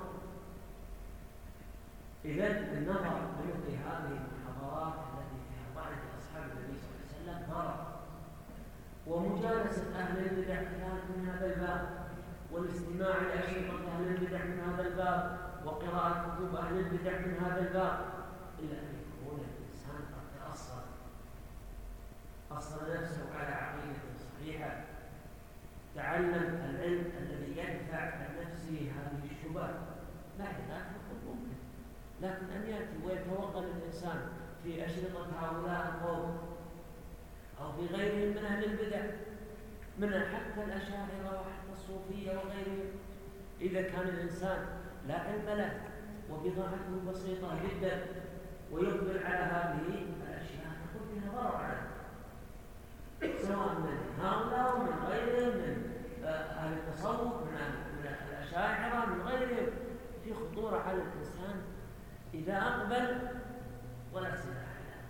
B: إذن النظر بمثل هذه المحاضرات التي فيها طعن أصحاب النبي صلى الله عليه وسلم ضرر، ومجالسة أهل البدع كذلك من هذا الباب، والاستماع لأشرطة أهل البدع من هذا الباب، وقراءة كتب أهل البدع من هذا الباب، إلا أن يكون الإنسان قد تأصل أصل نفسه على عقيدة صحيحة، تعلم العلم الذي يدفع عن نفسه هذه الشبهة. بعد ذلك نقول ممكن، لكن أن يأتي ويتوغل الإنسان في أشرطة هؤلاء القوم أو في غيرهم من أهل البدع، من حتى الأشاعرة وحتى الصوفية وغيرهم، إذا كان الإنسان لا علم له وبضاعته بسيطة جدا ويقبل على هذه الأشياء نقول فيها ضرر عليه، سواء من هؤلاء ومن غيرهم من أهل التصوف من الأشاعرة من غيرهم. في خطورة على الإنسان إذا أقبل ولا سلاح له.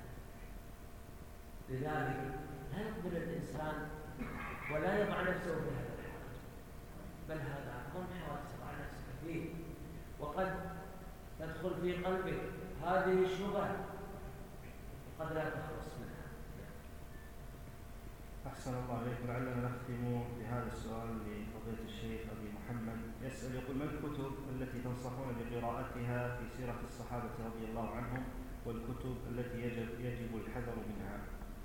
B: لذلك لا يقبل الإنسان ولا يضع نفسه في هذا الحرج، بل هذا أعظم حرج تضع نفسك فيه، وقد تدخل في قلبك هذه الشبهة قد لا تخلص منها.
A: أحسن الله عليك. لعلنا نختم بهذا السؤال لفضيلة الشيخ أبي محمد يسأل يقول: ما الكتب التي تنصحون بقراءتها في سيرة الصحابة رضي الله عنهم، والكتب التي يجب, يجب الحذر منها؟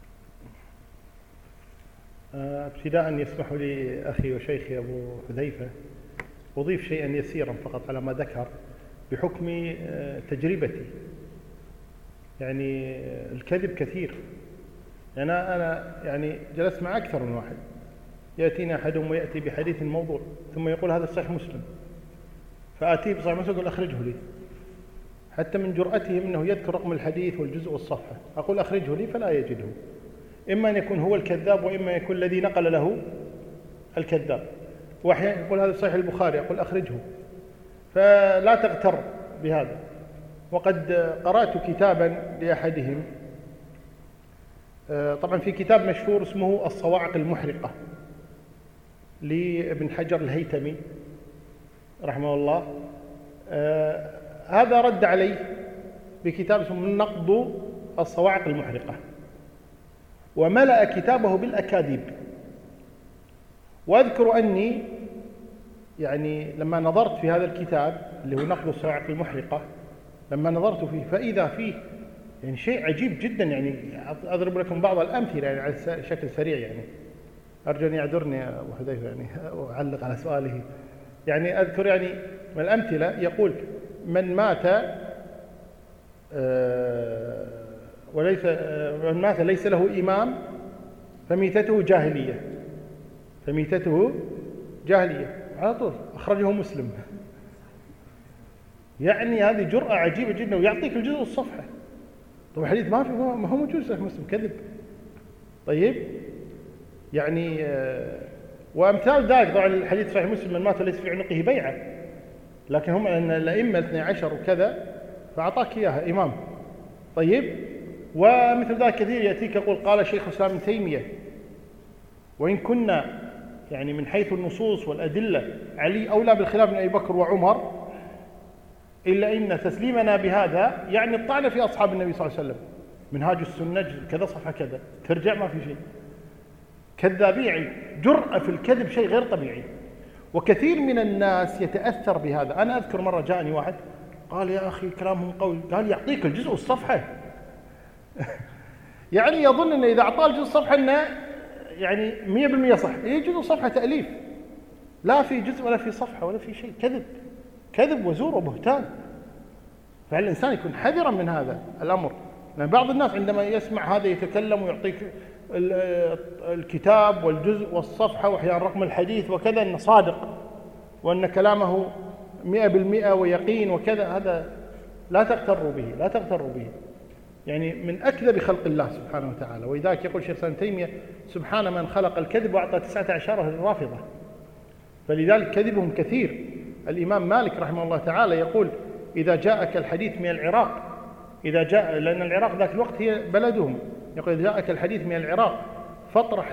C: ابتداء يسمح لي أخي وشيخي أبو حذيفة أضيف شيئا يسيرا فقط على ما ذكر بحكم تجربتي. يعني الكذب كثير. أنا أنا يعني جلست مع أكثر من واحد، يأتينا أحدهم ويأتي بحديث موضوع ثم يقول هذا صحيح مسلم، فآتيه بصحيح مسلم أقول أخرجه لي، حتى من جرأتهم أنه يذكر رقم الحديث والجزء والصفحة، أقول أخرجه لي فلا يجده، إما أن يكون هو الكذاب وإما يكون الذي نقل له الكذاب. وأحيانا يقول هذا صحيح البخاري، أقول أخرجه، فلا تغتر بهذا. وقد قرأت كتابا لأحدهم، طبعا في كتاب مشهور اسمه الصواعق المحرقة لابن حجر الهيثمي رحمه الله، هذا رد عليه بكتاب اسمه نقض الصواعق المحرقة، وملأ كتابه بالأكاذيب. وأذكر أني يعني لما نظرت في هذا الكتاب اللي هو نقض الصواعق المحرقة، لما نظرت فيه فإذا فيه يعني شيء عجيب جدا. يعني أضرب لكم بعض الأمثلة يعني على شكل سريع، يعني أرجو أن يعذرني أبو حذيفة يعني أعلق على سؤاله. يعني أذكر يعني من الأمثلة يقول: من مات وليس من مات ليس له إمام فميتته جاهلية، فميتته جاهلية على طول، أخرجه مسلم. يعني هذه جرأة عجيبة جدا، ويعطيك الجزء والصفحة. طب الحديث ما في ما هو موجود صحيح مسلم، كذب. طيب يعني وأمثال ذلك. طبعا الحديث صحيح مسلم: من مات ليس في عنقه بيعة، لكن هم أن الأئمة الاثني عشر وكذا فأعطاك إياها إمام. طيب ومثل ذلك كثير يأتيك يقول: قال شيخ الإسلام ابن تيمية: وإن كنا يعني من حيث النصوص والأدلة علي أولى بالخلاف من أبي بكر وعمر، إلا إن تسليمنا بهذا يعني الطعن في أصحاب النبي صلى الله عليه وسلم. منهاج السنة كذا صفحة كذا، ترجع ما في شيء. كذابيعي، جرأة في الكذب شيء غير طبيعي. وكثير من الناس يتأثر بهذا. أنا أذكر مرة جاءني واحد قال: يا أخي كلامهم قوي، قال يعطيك الجزء والصفحة. يعني يظن أنه إذا أعطاه الجزء والصفحة أنه يعني مية بالمية صح. إيه جزء وصفحة تأليف، لا في جزء ولا في صفحة ولا في شيء، كذب كذب وزور وبهتان. فالإنسان يكون حذرا من هذا الأمر. لأن بعض الناس عندما يسمع هذا يتكلم ويعطيك الكتاب والجزء والصفحة وأحيانا رقم الحديث وكذا أنه صادق وأن كلامه مئة بالمئة ويقين وكذا، هذا لا تغتروا به، لا تغتروا به. يعني من أكذب خلق الله سبحانه وتعالى. ولذلك يقول شيخ الإسلام ابن تيمية: سبحان من خلق الكذب وأعطى تسعة عشر للرافضة. فلذلك كذبهم كثير. الإمام مالك رحمه الله تعالى يقول: إذا جاءك الحديث من العراق، إذا جاء لأن العراق ذاك الوقت هي بلدهم، يقول: إذا جاءك الحديث من العراق فاطرح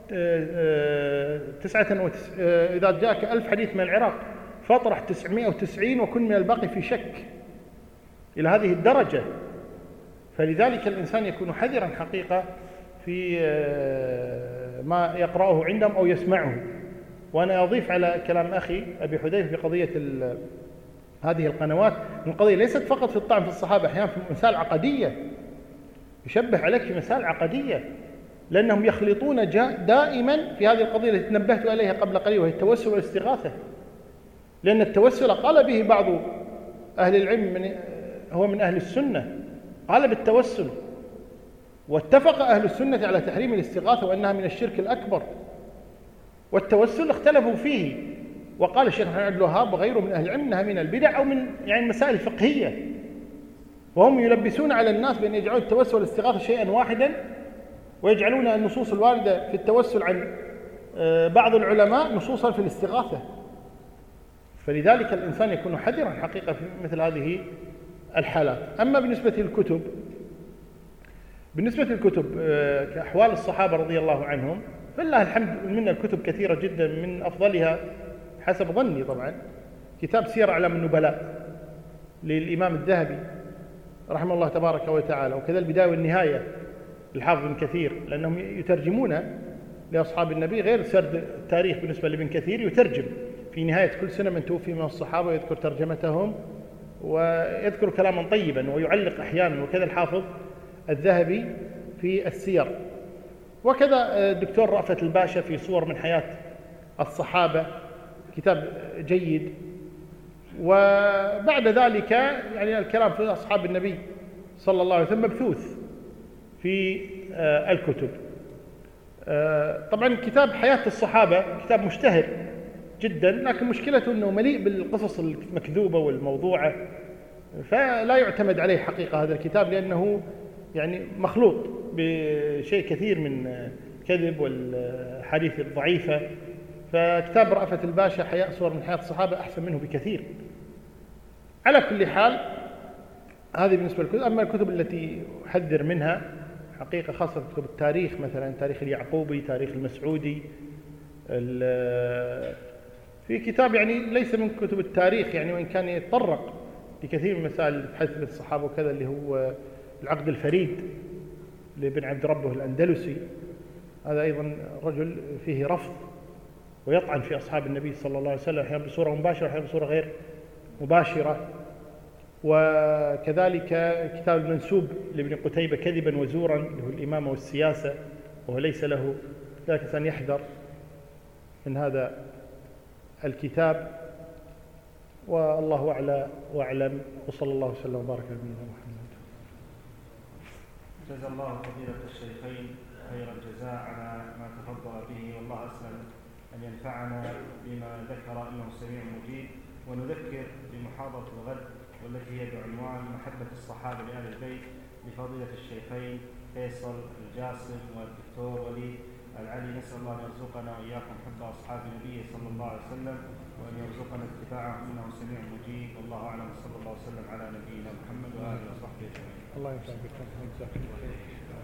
C: تسعة وتس... إذا جاءك ألف حديث من العراق فاطرح تسعمائة وتسعين وكن من الباقي في شك. إلى هذه الدرجة. فلذلك الإنسان يكون حذرا حقيقة في ما يقرأه عندهم أو يسمعه. وأنا أضيف على كلام أخي أبي حذيفة في قضية هذه القنوات، القضية ليست فقط في الطعن في الصحابة، أحيانا في مسائل عقدية، يشبه عليك في مسائل عقدية، لأنهم يخلطون دائما في هذه القضية التي تنبهت إليها قبل قليل، وهي التوسل والاستغاثة. لأن التوسل قال به بعض أهل العلم من هو من أهل السنة، قال بالتوسل، واتفق أهل السنة على تحريم الاستغاثة وأنها من الشرك الأكبر. والتوسل اختلفوا فيه، وقال الشيخ محمد عبد الوهاب وغيره من أهل العلم أنها من البدع أو من يعني المسائل الفقهية، وهم يلبسون على الناس بأن يجعلوا التوسل والاستغاثة شيئا واحدا، ويجعلون النصوص الواردة في التوسل عن بعض العلماء نصوصا في الاستغاثة. فلذلك الإنسان يكون حذرا حقيقة في مثل هذه الحالات. أما بالنسبة للكتب، بالنسبة للكتب كأحوال الصحابة رضي الله عنهم، فلله الحمد منا الكتب كثيرة جدا، من أفضلها حسب ظني طبعا كتاب سير أعلام النبلاء للإمام الذهبي رحمه الله تبارك وتعالى، وكذا البداية والنهاية للحافظ ابن كثير، لأنهم يترجمون لأصحاب النبي غير سرد التاريخ. بالنسبة لابن كثير يترجم في نهاية كل سنة من توفي من الصحابة ويذكر ترجمتهم ويذكر كلاما طيبا ويعلق أحيانا، وكذا الحافظ الذهبي في السير، وكذا الدكتور رأفت الباشا في صور من حياة الصحابة، كتاب جيد. وبعد ذلك يعني الكلام في أصحاب النبي صلى الله عليه وسلم مبثوث في الكتب. طبعا كتاب حياة الصحابة كتاب مشتهر جدا، لكن مشكلته أنه مليء بالقصص المكذوبة والموضوعة، فلا يعتمد عليه حقيقة هذا الكتاب، لأنه يعني مخلوط بشيء كثير من الكذب والحديث الضعيفة. فكتاب رأفت الباشا حياء صور من حياة الصحابة أحسن منه بكثير. على كل حال هذه بالنسبة للكتب. أما الكتب التي أحذر منها حقيقة خاصة كتب التاريخ، مثلا تاريخ اليعقوبي، تاريخ المسعودي، في كتاب يعني ليس من كتب التاريخ يعني، وإن كان يتطرق لكثير من مسائل حديث الصحابة وكذا، اللي هو العقد الفريد لابن عبد ربه الأندلسي. هذا أيضا رجل فيه رفض ويطعن في أصحاب النبي صلى الله عليه وسلم، أحيانا بصورة مباشرة أحيانا بصورة غير مباشرة. وكذلك كتاب المنسوب لابن قتيبة كذبا وزورا، اللي هو الإمامة والسياسة، وهو ليس له، لكن أن يحذر من هذا الكتاب. والله أعلى وأعلم، وصلى الله وسلم وبارك على نبينا محمد.
A: جزا الله فضيلة الشيخين خير الجزاء على ما تفضل به، والله أسأل أن ينفعنا بما ذكر إنه سميع مجيب. ونذكر بمحاضرة الغد والتي هي بعنوان محبة الصحابة لآل البيت لفضيلة الشيخين فيصل الجاسم والدكتور وليد العلي. نسأل الله أن يرزقنا وإياكم حب أصحاب النبي صلى الله عليه وسلم، وأن يرزقنا اتباعهم إنه سميع مجيب. والله أعلم، صلى الله وسلم على نبينا محمد وآله وصحبه أجمعين.
C: الله يسلمك.